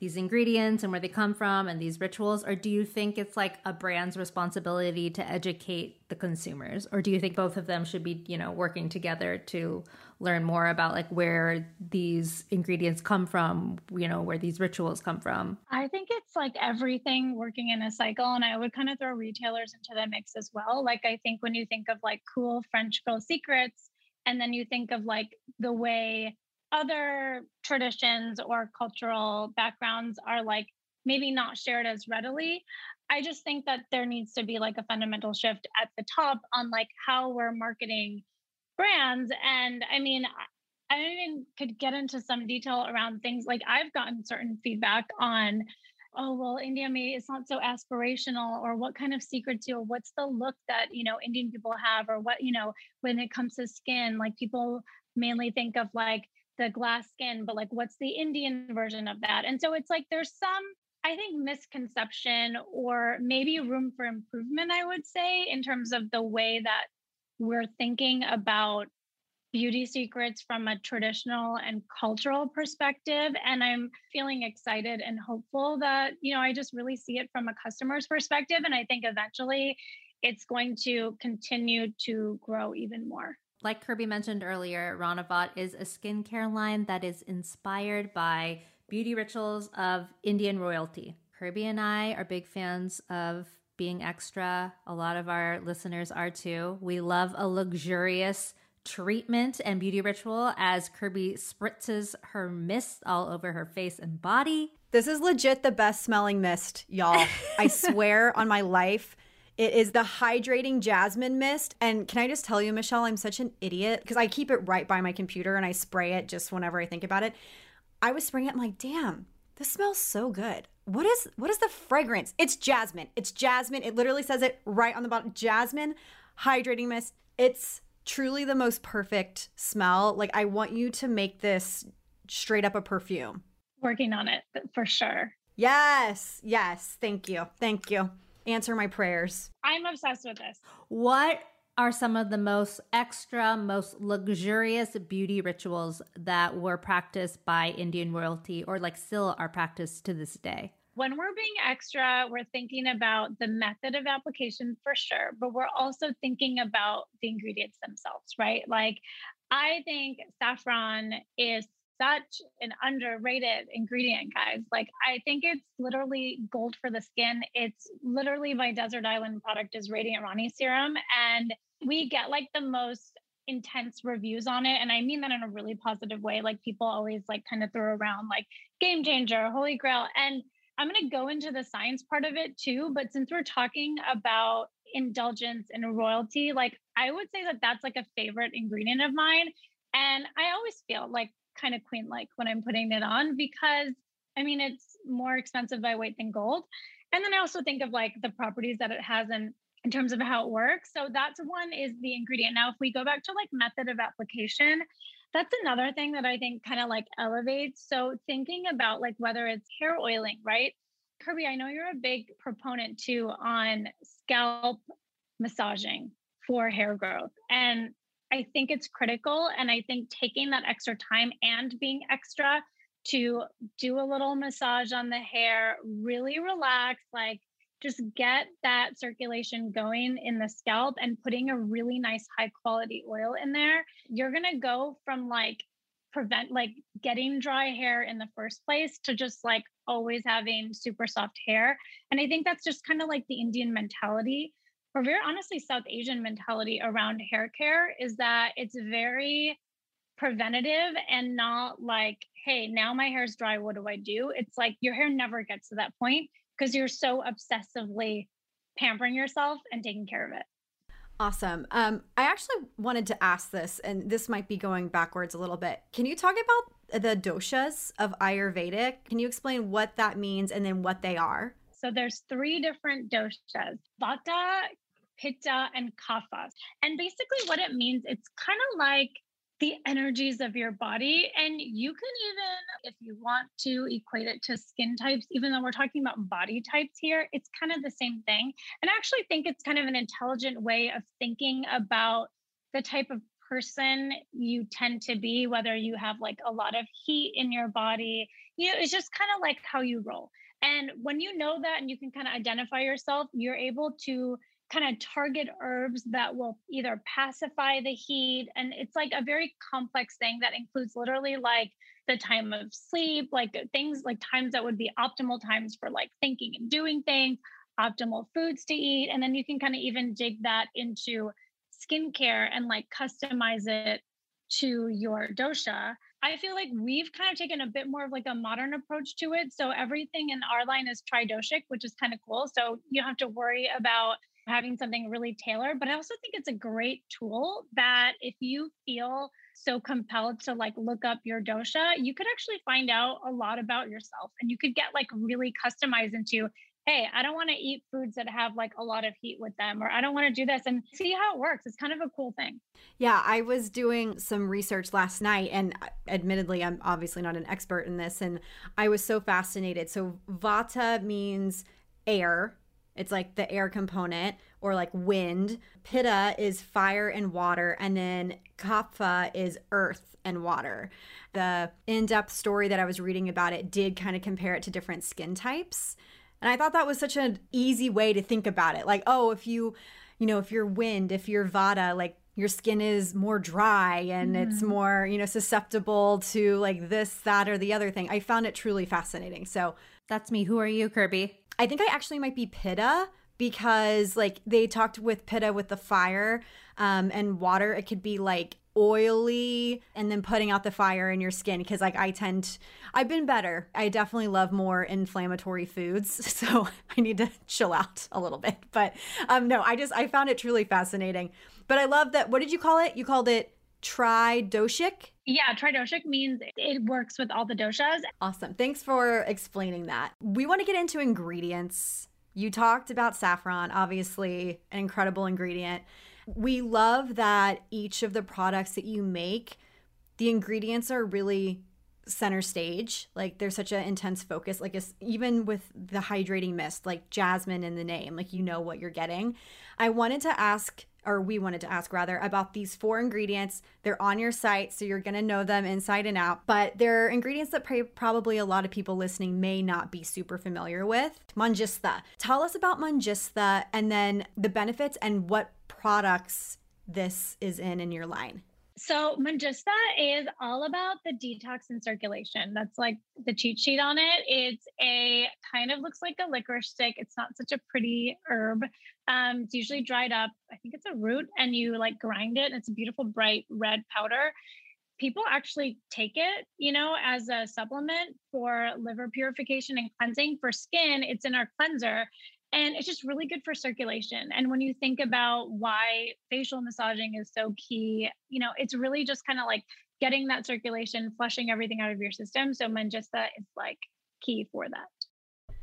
these ingredients and where they come from and these rituals? Or do you think it's like a brand's responsibility to educate the consumers? Or do you think both of them should be, you know, working together to learn more about like where these ingredients come from, you know, where these rituals come from? I think it's like everything working in a cycle. And I would kind of throw retailers into the mix as well. Like, I think when you think of like cool French girl secrets, and then you think of like the way other traditions or cultural backgrounds are like maybe not shared as readily. I just think that there needs to be like a fundamental shift at the top on like how we're marketing brands. And I mean, I even could get into some detail around things like I've gotten certain feedback on, oh, well, India maybe it's not so aspirational, or what kind of secrets, you know, what's the look that, you know, Indian people have, or what, you know, when it comes to skin, like people mainly think of like the glass skin, but like what's the Indian version of that? And so it's like there's some, I think, misconception or maybe room for improvement, I would say, in terms of the way that we're thinking about beauty secrets from a traditional and cultural perspective. And I'm feeling excited and hopeful that, you know, I just really see it from a customer's perspective. And I think eventually it's going to continue to grow even more. Like Kirby mentioned earlier, Ranavat is a skincare line that is inspired by beauty rituals of Indian royalty. Kirby and I are big fans of being extra. A lot of our listeners are too. We love a luxurious treatment and beauty ritual as Kirby spritzes her mist all over her face and body. This is legit the best smelling mist, y'all. I swear on my life. It is the hydrating jasmine mist. And can I just tell you, Michelle, I'm such an idiot because I keep it right by my computer and I spray it just whenever I think about it. I was spraying it. I'm like, damn, this smells so good. What is what is the fragrance? It's jasmine. It's jasmine. It literally says it right on the bottom. Jasmine hydrating mist. It's truly the most perfect smell. Like, I want you to make this straight up a perfume. Working on it for sure. Yes. Yes. Thank you. Thank you. Answer my prayers. I'm obsessed with this. What are some of the most extra, most luxurious beauty rituals that were practiced by Indian royalty or like still are practiced to this day? When we're being extra, we're thinking about the method of application for sure, but we're also thinking about the ingredients themselves, right? Like, I think saffron is such an underrated ingredient, guys. Like, I think it's literally gold for the skin. It's literally my desert island product is Radiant Rani Serum. And we get like the most intense reviews on it. And I mean that in a really positive way. Like, people always like kind of throw around like game changer, holy grail. And I'm going to go into the science part of it too. But since we're talking about indulgence and royalty, like, I would say that that's like a favorite ingredient of mine. And I always feel like kind of queen-like when I'm putting it on because, I mean, it's more expensive by weight than gold. And then I also think of like the properties that it has in, in terms of how it works. So that's one is the ingredient. Now, if we go back to like method of application, that's another thing that I think kind of like elevates. So thinking about like whether it's hair oiling, right? Kirby, I know you're a big proponent too on scalp massaging for hair growth. And I think it's critical. And I think taking that extra time and being extra to do a little massage on the hair, really relax, like just get that circulation going in the scalp and putting a really nice high quality oil in there. You're going to go from like prevent like getting dry hair in the first place to just like always having super soft hair. And I think that's just kind of like the Indian mentality, or very honestly South Asian mentality around hair care, is that it's very preventative and not like, hey, now my hair's dry, what do I do? It's like your hair never gets to that point because you're so obsessively pampering yourself and taking care of it. Awesome. Um, I actually wanted to ask this, and this might be going backwards a little bit. Can you talk about the doshas of Ayurvedic? Can you explain what that means and then what they are? So there's three different doshas: Vata, Pitta, and Kapha. And basically what it means, it's kind of like the energies of your body. And you can even, if you want to equate it to skin types, even though we're talking about body types here, it's kind of the same thing. And I actually think it's kind of an intelligent way of thinking about the type of person you tend to be, whether you have like a lot of heat in your body. You know, it's just kind of like how you roll. And when you know that and you can kind of identify yourself, you're able to kind of target herbs that will either pacify the heat. And it's like a very complex thing that includes literally like the time of sleep, like things like times that would be optimal times for like thinking and doing things, optimal foods to eat. And then you can kind of even dig that into skincare and like customize it to your dosha. I feel like we've kind of taken a bit more of like a modern approach to it. So everything in our line is tridoshic, which is kind of cool. So you don't have to worry about having something really tailored. But I also think it's a great tool that if you feel so compelled to like look up your dosha, you could actually find out a lot about yourself, and you could get like really customized into, hey, I don't want to eat foods that have like a lot of heat with them, or I don't want to do this, and see how it works. It's kind of a cool thing. Yeah, I was doing some research last night, and admittedly, I'm obviously not an expert in this, and I was so fascinated. So vata means air. It's like the air component, or like wind. Pitta is fire and water, and then kapha is earth and water. The in-depth story that I was reading about it did kind of compare it to different skin types. And I thought that was such an easy way to think about it. Like, oh, if you, you know, if you're wind, if you're vata, like your skin is more dry and mm. it's more, you know, susceptible to like this, that, or the other thing. I found it truly fascinating. So that's me. Who are you, Kirby? I think I actually might be Pitta, because like they talked with Pitta with the fire um, and water. It could be like oily and then putting out the fire in your skin, because like I tend I've been better. I definitely love more inflammatory foods, so I need to chill out a little bit. But um no, I just I found it truly fascinating. But I love that. What did you call it? You called it tridoshic? Yeah, tridoshic means it works with all the doshas. Awesome. Thanks for explaining that. We want to get into ingredients. You talked about saffron, obviously an incredible ingredient. We love that each of the products that you make, the ingredients are really center stage. Like there's such an intense focus, like it's, even with the hydrating mist, like jasmine in the name, like you know what you're getting. I wanted to ask, or we wanted to ask rather, about these four ingredients. They're on your site, so you're going to know them inside and out, but they're ingredients that pr- probably a lot of people listening may not be super familiar with. Mangista. Tell us about Mangista, and then the benefits and what products this is in in your line. So Mangista is all about the detox and circulation. That's like the cheat sheet on it. It's a kind of looks like a licorice stick. It's not such a pretty herb. Um, it's usually dried up. I think it's a root, and you like grind it. And it's a beautiful bright red powder. People actually take it, you know, as a supplement for liver purification and cleansing. For skin, it's in our cleanser. And it's just really good for circulation. And when you think about why facial massaging is so key, you know, it's really just kind of like getting that circulation, flushing everything out of your system. So Mangista is like key for that.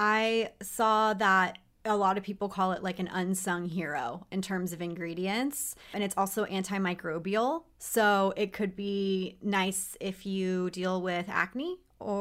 I saw that a lot of people call it like an unsung hero in terms of ingredients. And it's also antimicrobial. So it could be nice if you deal with acne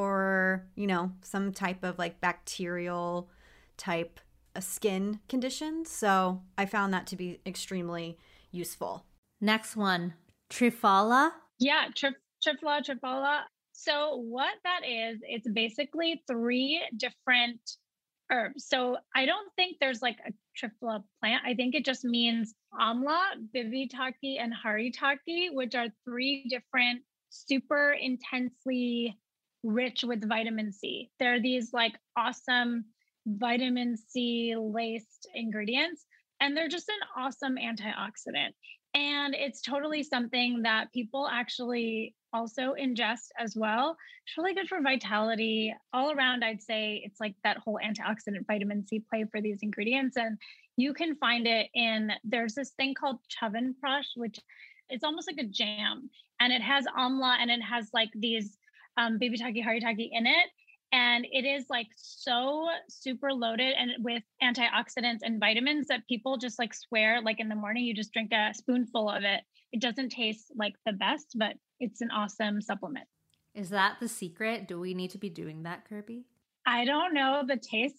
or, you know, some type of like bacterial type a skin condition. So I found that to be extremely useful. Next one, Triphala. Yeah, tri- Triphala, Triphala. So what that is, it's basically three different herbs. So I don't think there's like a Triphala plant. I think it just means amla, bivitaki, and haritaki, which are three different super intensely rich with vitamin C. They're these like awesome vitamin C laced ingredients, and they're just an awesome antioxidant. And it's totally something that people actually also ingest as well. It's really good for vitality all around. I'd say it's like that whole antioxidant vitamin C play for these ingredients. And you can find it in, there's this thing called Chyawanprash, which it's almost like a jam, and it has amla and it has like these um, bivitaki, haritaki in it. And it is like so super loaded and with antioxidants and vitamins that people just like swear, like in the morning, you just drink a spoonful of it. It doesn't taste like the best, but it's an awesome supplement. Is that the secret? Do we need to be doing that, Kirby? I don't know. The taste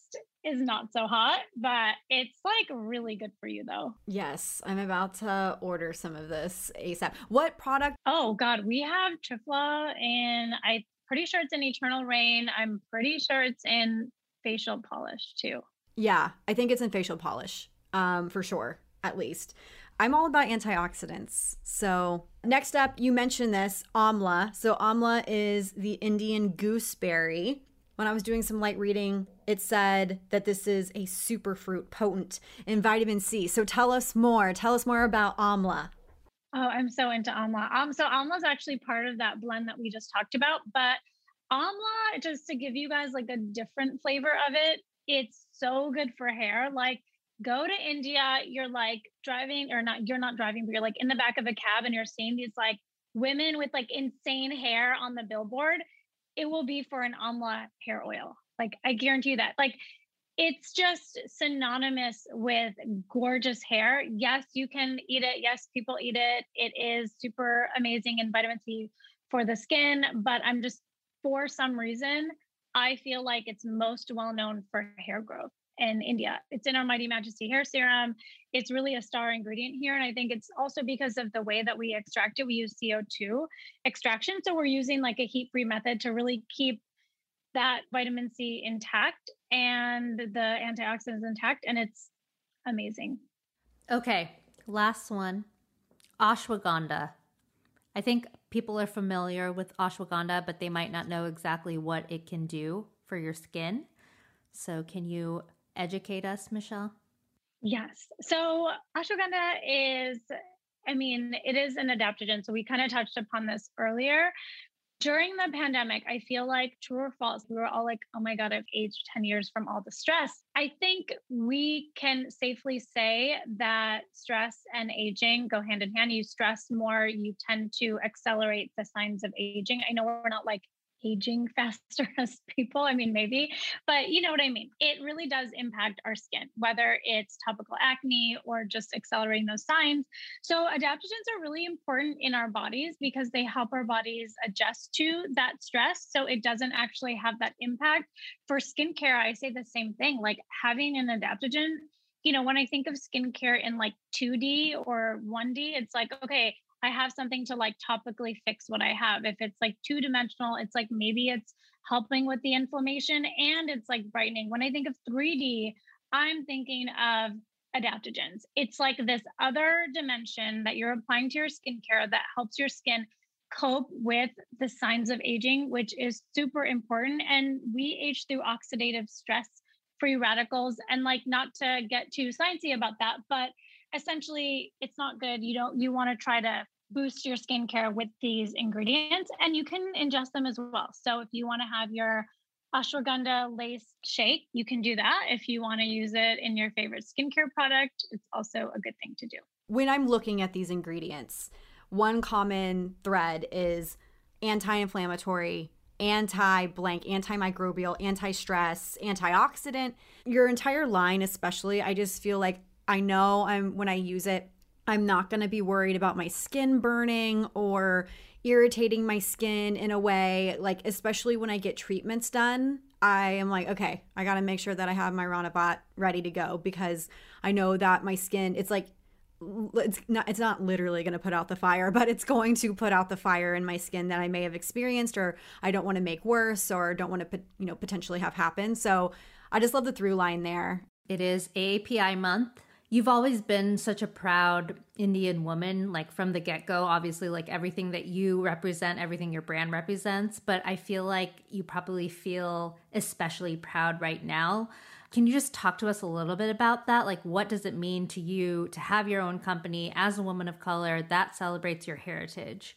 is not so hot, but it's like really good for you though. Yes, I'm about to order some of this ASAP. What product? Oh God, we have Trifla and I'm pretty sure it's in Eternal Rain. I'm pretty sure it's in facial polish too. Yeah, I think it's in facial polish, um, for sure, at least. I'm all about antioxidants. So next up, you mentioned this, Amla. So Amla is the Indian gooseberry. When I was doing some light reading, it said that this is a superfruit potent in vitamin C. So tell us more. Tell us more about Amla. Oh, I'm so into Amla. Um, so Amla is actually part of that blend that we just talked about. But Amla, just to give you guys like a different flavor of it, it's so good for hair. Like, go to India, you're like driving, or not, you're not driving, but you're like in the back of a cab and you're seeing these like women with like insane hair on the billboard. It will be for an Amla hair oil. Like, I guarantee you that. Like, it's just synonymous with gorgeous hair. Yes, you can eat it. Yes, people eat it. It is super amazing in vitamin C for the skin, but I'm just, for some reason, I feel like it's most well known for hair growth in India. It's in our Mighty Majesty hair serum. It's really a star ingredient here. And I think it's also because of the way that we extract it. We use C O two extraction. So we're using like a heat-free method to really keep that vitamin C intact and the antioxidants intact. And it's amazing. Okay, last one. Ashwagandha. I think people are familiar with ashwagandha, but they might not know exactly what it can do for your skin. So can you educate us, Michelle? Yes. So ashwagandha is, I mean, it is an adaptogen. So we kind of touched upon this earlier. During the pandemic, I feel like, true or false, we were all like, oh my God, I've aged ten years from all the stress. I think we can safely say that stress and aging go hand in hand. You stress more, you tend to accelerate the signs of aging. I know we're not like aging faster as people. I mean, maybe, but you know what I mean? It really does impact our skin, whether it's topical acne or just accelerating those signs. So adaptogens are really important in our bodies because they help our bodies adjust to that stress. So it doesn't actually have that impact. For skincare, I say the same thing, like having an adaptogen. You know, when I think of skincare in like two D or one D, it's like, okay, I have something to like topically fix what I have. If it's like two dimensional, it's like maybe it's helping with the inflammation and it's like brightening. When I think of three D, I'm thinking of adaptogens. It's like this other dimension that you're applying to your skincare that helps your skin cope with the signs of aging, which is super important. And we age through oxidative stress, free radicals, and like, not to get too sciencey about that, but essentially it's not good. You don't, you want to try to boost your skincare with these ingredients, and you can ingest them as well. So if you want to have your ashwagandha lace shake, you can do that. If you want to use it in your favorite skincare product, it's also a good thing to do. When I'm looking at these ingredients, one common thread is anti-inflammatory, anti-blank, antimicrobial, anti-stress, antioxidant. Your entire line, especially, I just feel like I know I'm when I use it, I'm not going to be worried about my skin burning or irritating my skin in a way, like, especially when I get treatments done. I am like, okay, I got to make sure that I have my Ronabot ready to go because I know that my skin, it's like, it's not, it's not literally going to put out the fire, but it's going to put out the fire in my skin that I may have experienced or I don't want to make worse or don't want to, you know, potentially have happen. So I just love the through line there. It is A A P I month. You've always been such a proud Indian woman, like from the get-go, obviously, like everything that you represent, everything your brand represents. But I feel like you probably feel especially proud right now. Can you just talk to us a little bit about that? Like, what does it mean to you to have your own company as a woman of color that celebrates your heritage?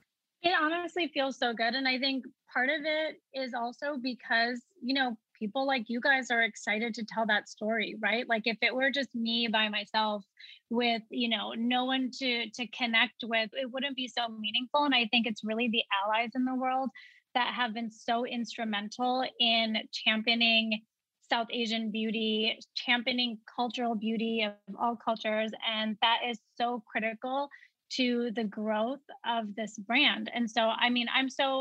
It honestly feels so good. And I think part of it is also because, you know, people like you guys are excited to tell that story, right? Like if it were just me by myself with, you know, no one to to connect with, it wouldn't be so meaningful. And I think it's really the allies in the world that have been so instrumental in championing South Asian beauty, championing cultural beauty of all cultures. And that is so critical to the growth of this brand. And so, I mean, I'm so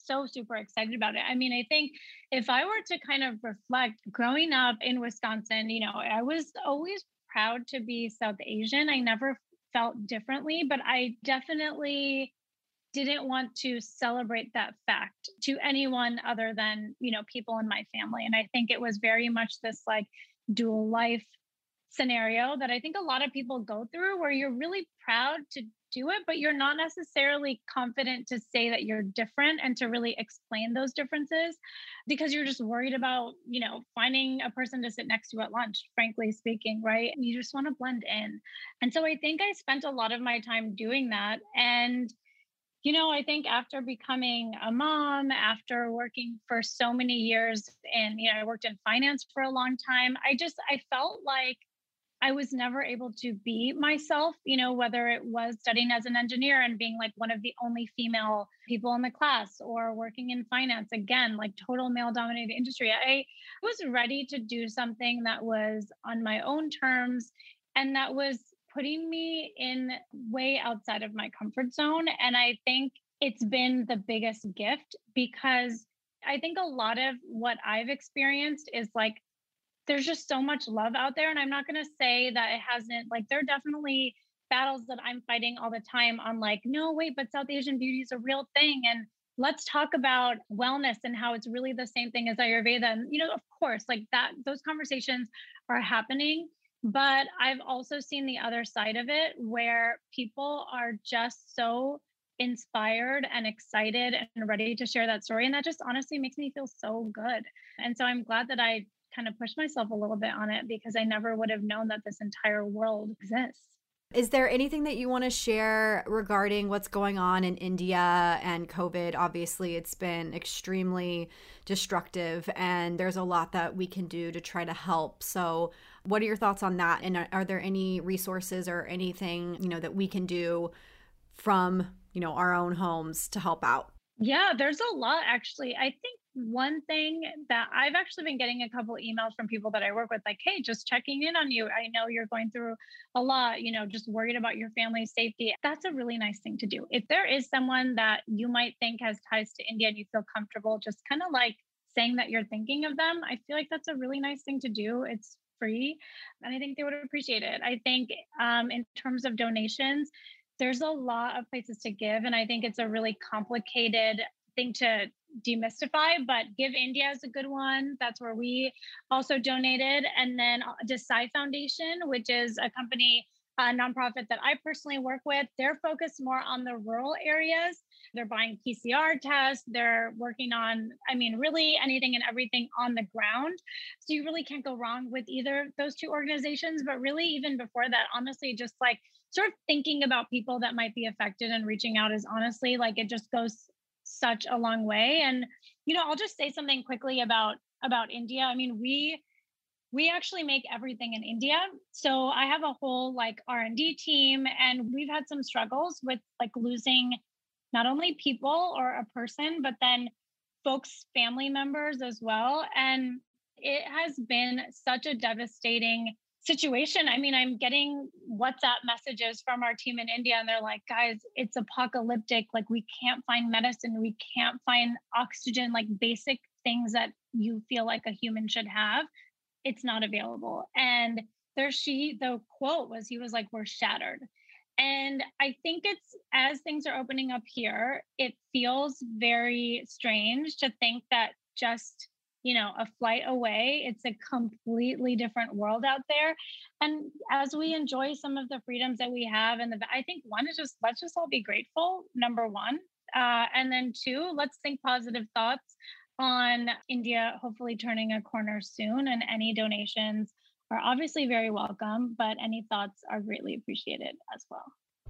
so super excited about it. I mean, I think if I were to kind of reflect growing up in Wisconsin, you know, I was always proud to be South Asian. I never felt differently, but I definitely didn't want to celebrate that fact to anyone other than, you know, people in my family. And I think it was very much this like dual life scenario that I think a lot of people go through, where you're really proud to do it, but you're not necessarily confident to say that you're different and to really explain those differences, because you're just worried about, you know, finding a person to sit next to at lunch, frankly speaking, right? You just want to blend in. And so I think I spent a lot of my time doing that. And you know, I think after becoming a mom, after working for so many years, and, you know, I worked in finance for a long time, I just, I felt like I was never able to be myself, you know, whether it was studying as an engineer and being like one of the only female people in the class, or working in finance, again, like total male dominated industry. I was ready to do something that was on my own terms and that was putting me in way outside of my comfort zone. And I think it's been the biggest gift, because I think a lot of what I've experienced is like, there's just so much love out there. And I'm not going to say that it hasn't, like, there are definitely battles that I'm fighting all the time on like, no, wait, but South Asian beauty is a real thing. And let's talk about wellness and how it's really the same thing as Ayurveda. And, you know, of course, like that, those conversations are happening. But I've also seen the other side of it, where people are just so inspired and excited and ready to share that story. And that just honestly makes me feel so good. And so I'm glad that I kind of pushed myself a little bit on it, because I never would have known that this entire world exists. Is there anything that you want to share regarding what's going on in India and COVID? Obviously, it's been extremely destructive, and there's a lot that we can do to try to help. So what are your thoughts on that? And are there any resources or anything, you know, that we can do from, you know, our own homes to help out? Yeah, there's a lot, actually. I think one thing that I've actually been getting a couple emails from people that I work with, like, hey, just checking in on you. I know you're going through a lot, you know, just worried about your family's safety. That's a really nice thing to do. If there is someone that you might think has ties to India and you feel comfortable just kind of like saying that you're thinking of them, I feel like that's a really nice thing to do. It's free, and I think they would appreciate it. I think um, in terms of donations, there's a lot of places to give, and I think it's a really complicated thing to demystify, but Give India is a good one. That's where we also donated. And then Desai Foundation, which is a company, a nonprofit that I personally work with, they're focused more on the rural areas. They're buying P C R tests. They're working on, I mean, really anything and everything on the ground. So you really can't go wrong with either of those two organizations. But really, even before that, honestly, just like sort of thinking about people that might be affected and reaching out is honestly like, it just goes such a long way. And, you know, I'll just say something quickly about, about India. I mean, we, we actually make everything in India. So I have a whole like R and D team, and we've had some struggles with like losing not only people or a person, but then folks' family members as well. And it has been such a devastating situation. I mean, I'm getting WhatsApp messages from our team in India, and they're like, guys, it's apocalyptic. Like, we can't find medicine. We can't find oxygen, like basic things that you feel like a human should have. It's not available. And there she, the quote was, he was like, we're shattered. And I think it's, as things are opening up here, it feels very strange to think that just, you know, a flight away, it's a completely different world out there. And as we enjoy some of the freedoms that we have, and the, I think one is just, let's just all be grateful, number one. Uh, and then two, let's think positive thoughts on India, hopefully turning a corner soon. And any donations are obviously very welcome, but any thoughts are greatly appreciated as well.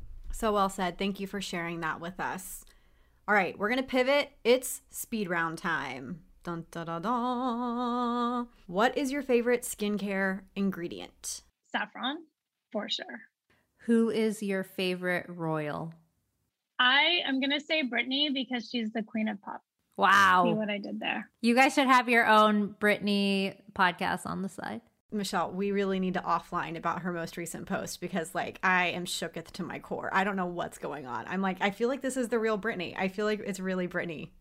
So well said. Thank you for sharing that with us. All right, we're going to pivot. It's speed round time. Dun, da, da, da. What is your favorite skincare ingredient? Saffron, for sure. Who is your favorite royal? I am going to say Britney, because she's the queen of pop. Wow. See what I did there. You guys should have your own Britney podcast on the side. Michelle, we really need to offline about her most recent post, because like I am shooketh to my core. I don't know what's going on. I'm like, I feel like this is the real Britney. I feel like it's really Britney.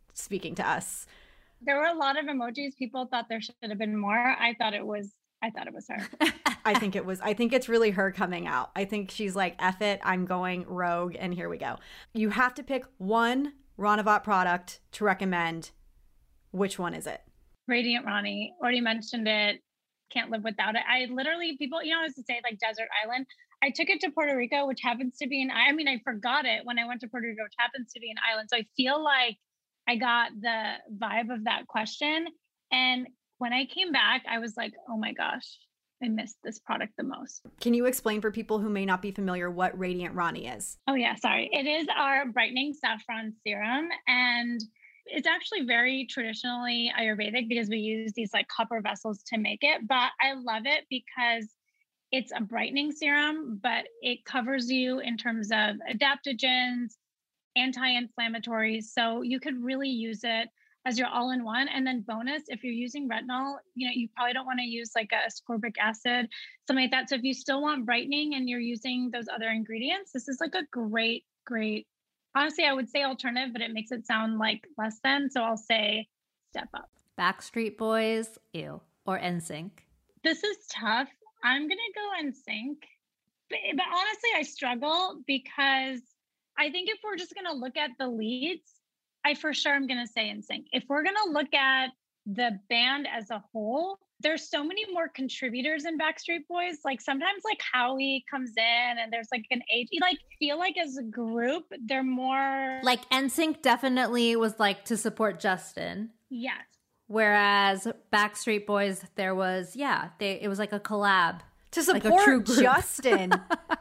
speaking to us. There were a lot of emojis. People thought there should have been more. I thought it was, I thought it was her. I think it was, I think it's really her coming out. I think she's like, F it, I'm going rogue, and here we go. You have to pick one Ranavat product to recommend. Which one is it? Radiant Ronnie. Already mentioned it. Can't live without it. I literally, people, you know, I used to say like desert island. I took it to Puerto Rico, which happens to be an, I mean, I forgot it when I went to Puerto Rico, which happens to be an island. So I feel like I got the vibe of that question. And when I came back, I was like, oh my gosh, I missed this product the most. Can you explain for people who may not be familiar what Radiant Ronnie is? Oh yeah, sorry. It is our brightening saffron serum. And it's actually very traditionally Ayurvedic because we use these like copper vessels to make it. But I love it because it's a brightening serum, but it covers you in terms of adaptogens, anti-inflammatories. So you could really use it as your all-in-one. And then bonus, if you're using retinol, you know, you probably don't want to use like a ascorbic acid, something like that. So if you still want brightening and you're using those other ingredients, this is like a great, great, honestly, I would say alternative, but it makes it sound like less than. So I'll say step up. Backstreet Boys, ew, or N Sync. This is tough. I'm going to go N Sync. But, but honestly, I struggle because I think if we're just going to look at the leads, I for sure am going to say N Sync. If we're going to look at the band as a whole, there's so many more contributors in Backstreet Boys. Like sometimes like Howie comes in and there's like an age, you like feel like as a group, they're more like N Sync definitely was like to support Justin. Yes. Whereas Backstreet Boys, there was, yeah, they, it was like a collab. To support like a true group. Justin,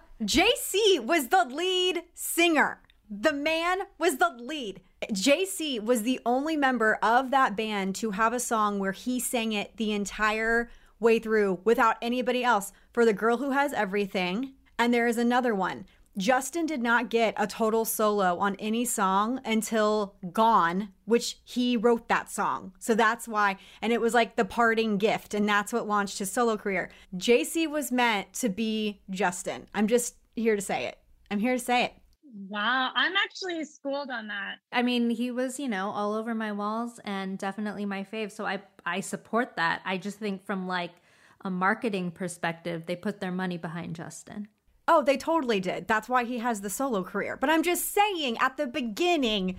J C was the lead singer. The man was the lead. J C was the only member of that band to have a song where he sang it the entire way through without anybody else. For The Girl Who Has Everything, and there is another one. Justin did not get a total solo on any song until Gone, which he wrote that song. So that's why, and it was like the parting gift, and that's what launched his solo career. J C was meant to be Justin. I'm just here to say it. I'm here to say it. Wow, I'm actually schooled on that. I mean, he was, you know, all over my walls and definitely my fave. So I, I support that. I just think from like a marketing perspective, they put their money behind Justin. Oh, they totally did. That's why he has the solo career. But I'm just saying at the beginning,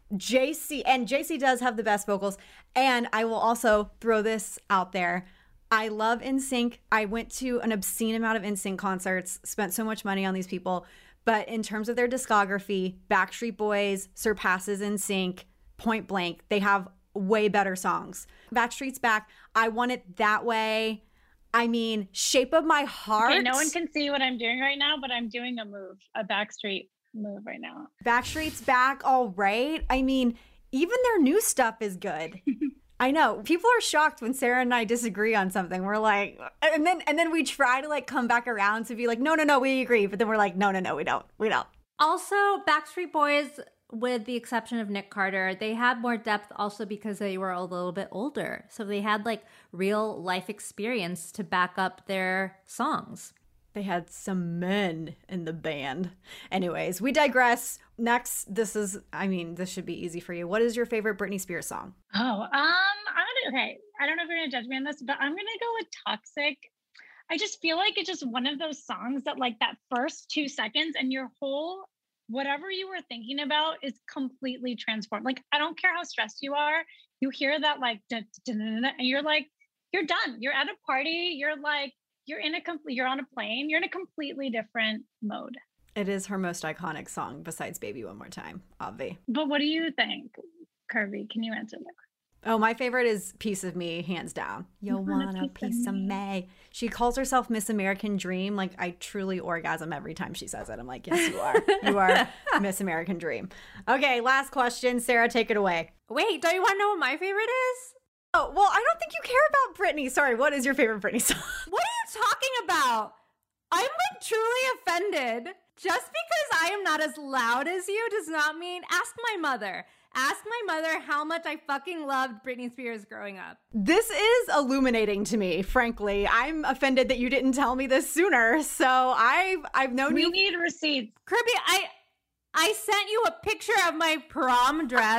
J C, and J C does have the best vocals. And I will also throw this out there. I love N Sync. I went to an obscene amount of N Sync concerts, spent so much money on these people. But in terms of their discography, Backstreet Boys surpasses N Sync point blank. They have way better songs. Backstreet's Back, I Want It That Way. I mean, Shape of My Heart. Okay, no one can see what I'm doing right now, but I'm doing a move, a Backstreet move right now. Backstreet's Back, all right. I mean, even their new stuff is good. I know. People are shocked when Sarah and I disagree on something. We're like, and then and then we try to like come back around to be like, no, no, no, we agree. But then we're like, no, no, no, we don't. We don't. Also, Backstreet Boys, with the exception of Nick Carter, they had more depth also because they were a little bit older. So they had like real life experience to back up their songs. They had some men in the band. Anyways, we digress. Next, this is, I mean, this should be easy for you. What is your favorite Britney Spears song? Oh, um, I'm gonna, okay. I don't know if you're gonna judge me on this, but I'm gonna go with Toxic. I just feel like it's just one of those songs that like that first two seconds and your whole, whatever you were thinking about is completely transformed. Like, I don't care how stressed you are. You hear that like, dun, dun, dun, dun, dun, and you're like, you're done. You're at a party. You're like, you're in a complete, you're on a plane. You're in a completely different mode. It is her most iconic song besides Baby One More Time, Obvi. But what do you think, Kirby? Can you answer that? Oh, my favorite is Piece of Me, hands down. You want a piece of me. She calls herself Miss American Dream. Like, I truly orgasm every time she says it. I'm like, yes, you are. You are Miss American Dream. Okay, last question. Sarah, take it away. Wait, don't you want to know what my favorite is? Oh, well, I don't think you care about Britney. Sorry, what is your favorite Britney song? What are you talking about? I'm like truly offended. Just because I am not as loud as you does not mean, ask my mother. Ask my mother how much I fucking loved Britney Spears growing up. This is illuminating to me, frankly. I'm offended that you didn't tell me this sooner. So I've I've known we you. We need receipts. Kirby, I I sent you a picture of my prom dress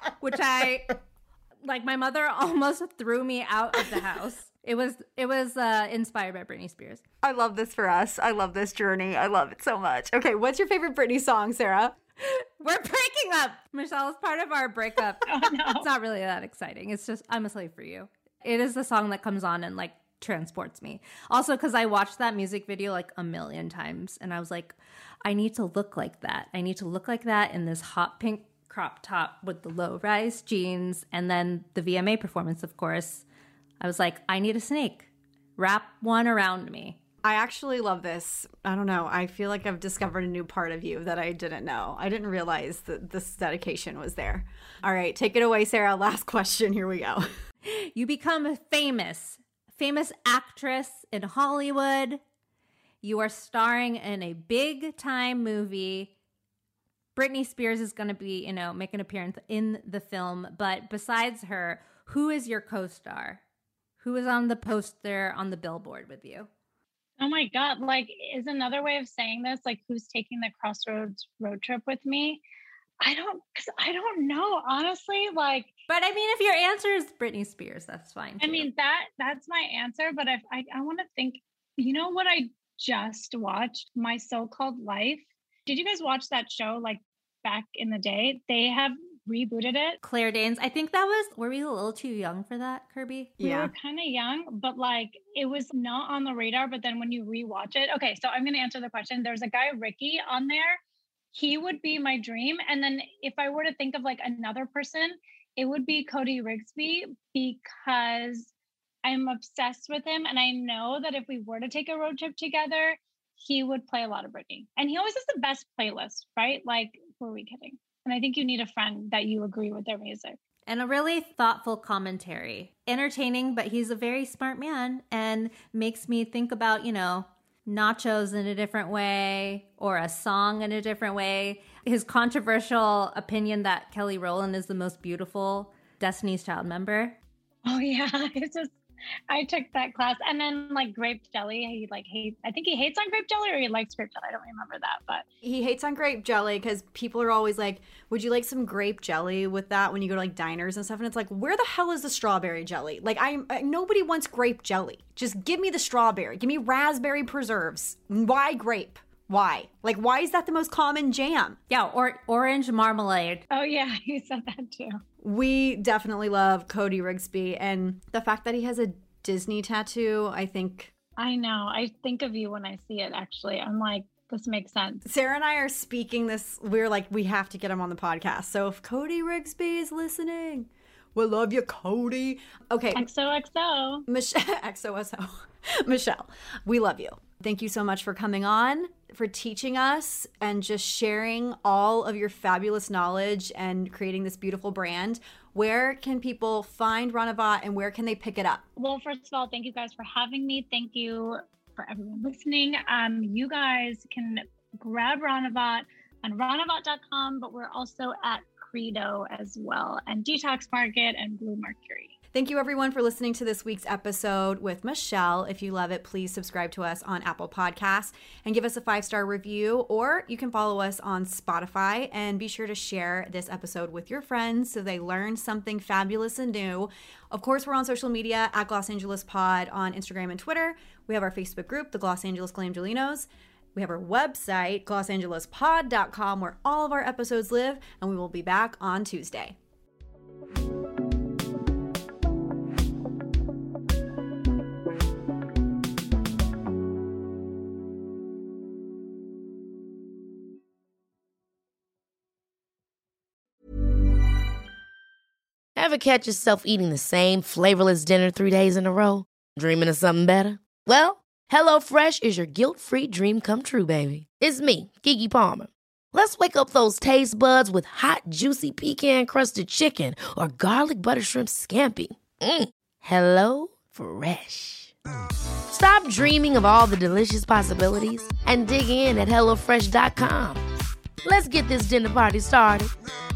which I, like, my mother almost threw me out of the house. It was it was uh, inspired by Britney Spears. I love this for us. I love this journey. I love it so much. Okay, what's your favorite Britney song, Sarah? We're breaking up. Michelle is part of our breakup. Oh, no. It's not really that exciting. It's just, I'm a slave for you. It is the song that comes on and, like, transports me. Also, because I watched that music video, like, a million times. And I was like, I need to look like that. I need to look like that in this hot pink crop top with the low-rise jeans. And then the V M A performance, of course. I was like, I need a snake. Wrap one around me. I actually love this. I don't know. I feel like I've discovered a new part of you that I didn't know. I didn't realize that this dedication was there. All right, take it away, Sarah. Last question. Here we go. You become a famous, famous actress in Hollywood. You are starring in a big time movie. Britney Spears is going to be, you know, make an appearance in the film. But besides her, who is your co-star? Who is on the poster on the billboard with you? Oh my God. Like, is another way of saying this, like, who's taking the Crossroads road trip with me? I don't, cause I don't know, honestly. Like, but I mean, if your answer is Britney Spears, that's fine too. I mean, that, that's my answer. But if I, I want to think, you know what I just watched? My So-Called Life. Did you guys watch that show, like, back in the day? They have rebooted it. Claire Danes. I think that was, were we a little too young for that, Kirby? We Yeah. were kind of young, but like it was not on the radar. But then when you rewatch it, okay, so I'm going to answer the question. There's a guy, Ricky, on there. He would be my dream. And then if I were to think of like another person, it would be Cody Rigsby, because I'm obsessed with him. And I know that if we were to take a road trip together, he would play a lot of Britney. And he always has the best playlist, right? Like, who are we kidding? And I think you need a friend that you agree with their music. And a really thoughtful commentary. Entertaining, but he's a very smart man and makes me think about, you know, nachos in a different way or a song in a different way. His controversial opinion that Kelly Rowland is the most beautiful Destiny's Child member. Oh yeah, it's just, I took that class. And then like grape jelly, he like hates, I think he hates on grape jelly or he likes grape jelly. I don't remember that, but. He hates on grape jelly because people are always like, would you like some grape jelly with that when you go to like diners and stuff? And it's like, where the hell is the strawberry jelly? Like I, I nobody wants grape jelly. Just give me the strawberry. Give me raspberry preserves. Why grape? Why? Like, why is that the most common jam? Yeah, or orange marmalade. Oh yeah, he said that too. We definitely love Cody Rigsby, and the fact that he has a Disney tattoo, I think. I know. I think of you when I see it, actually. I'm like, this makes sense. Sarah and I are speaking this. We're like, we have to get him on the podcast. So if Cody Rigsby is listening, we love you, Cody. Okay. X O X O. Michelle, X O S O. Michelle, we love you. Thank you so much for coming on, for teaching us and just sharing all of your fabulous knowledge and creating this beautiful brand. Where can people find Ranavat and where can they pick it up? Well, first of all, thank you guys for having me. Thank you for everyone listening. Um, you guys can grab Ranavat on Ranavat dot com, but we're also at Credo as well, and Detox Market and Blue Mercury. Thank you, everyone, for listening to this week's episode with Michelle. If you love it, please subscribe to us on Apple Podcasts and give us a five-star review, or you can follow us on Spotify, and be sure to share this episode with your friends so they learn something fabulous and new. Of course, we're on social media at Gloss Angeles Pod on Instagram and Twitter. We have our Facebook group, the Gloss Angeles Glamgelinos. We have our website, gloss angeles pod dot com, where all of our episodes live, and we will be back on Tuesday. Ever catch yourself eating the same flavorless dinner three days in a row? Dreaming of something better? Well, HelloFresh is your guilt-free dream come true, baby. It's me, Keke Palmer. Let's wake up those taste buds with hot, juicy pecan-crusted chicken or garlic butter shrimp scampi. Mm. Hello Fresh. Stop dreaming of all the delicious possibilities and dig in at hello fresh dot com. Let's get this dinner party started.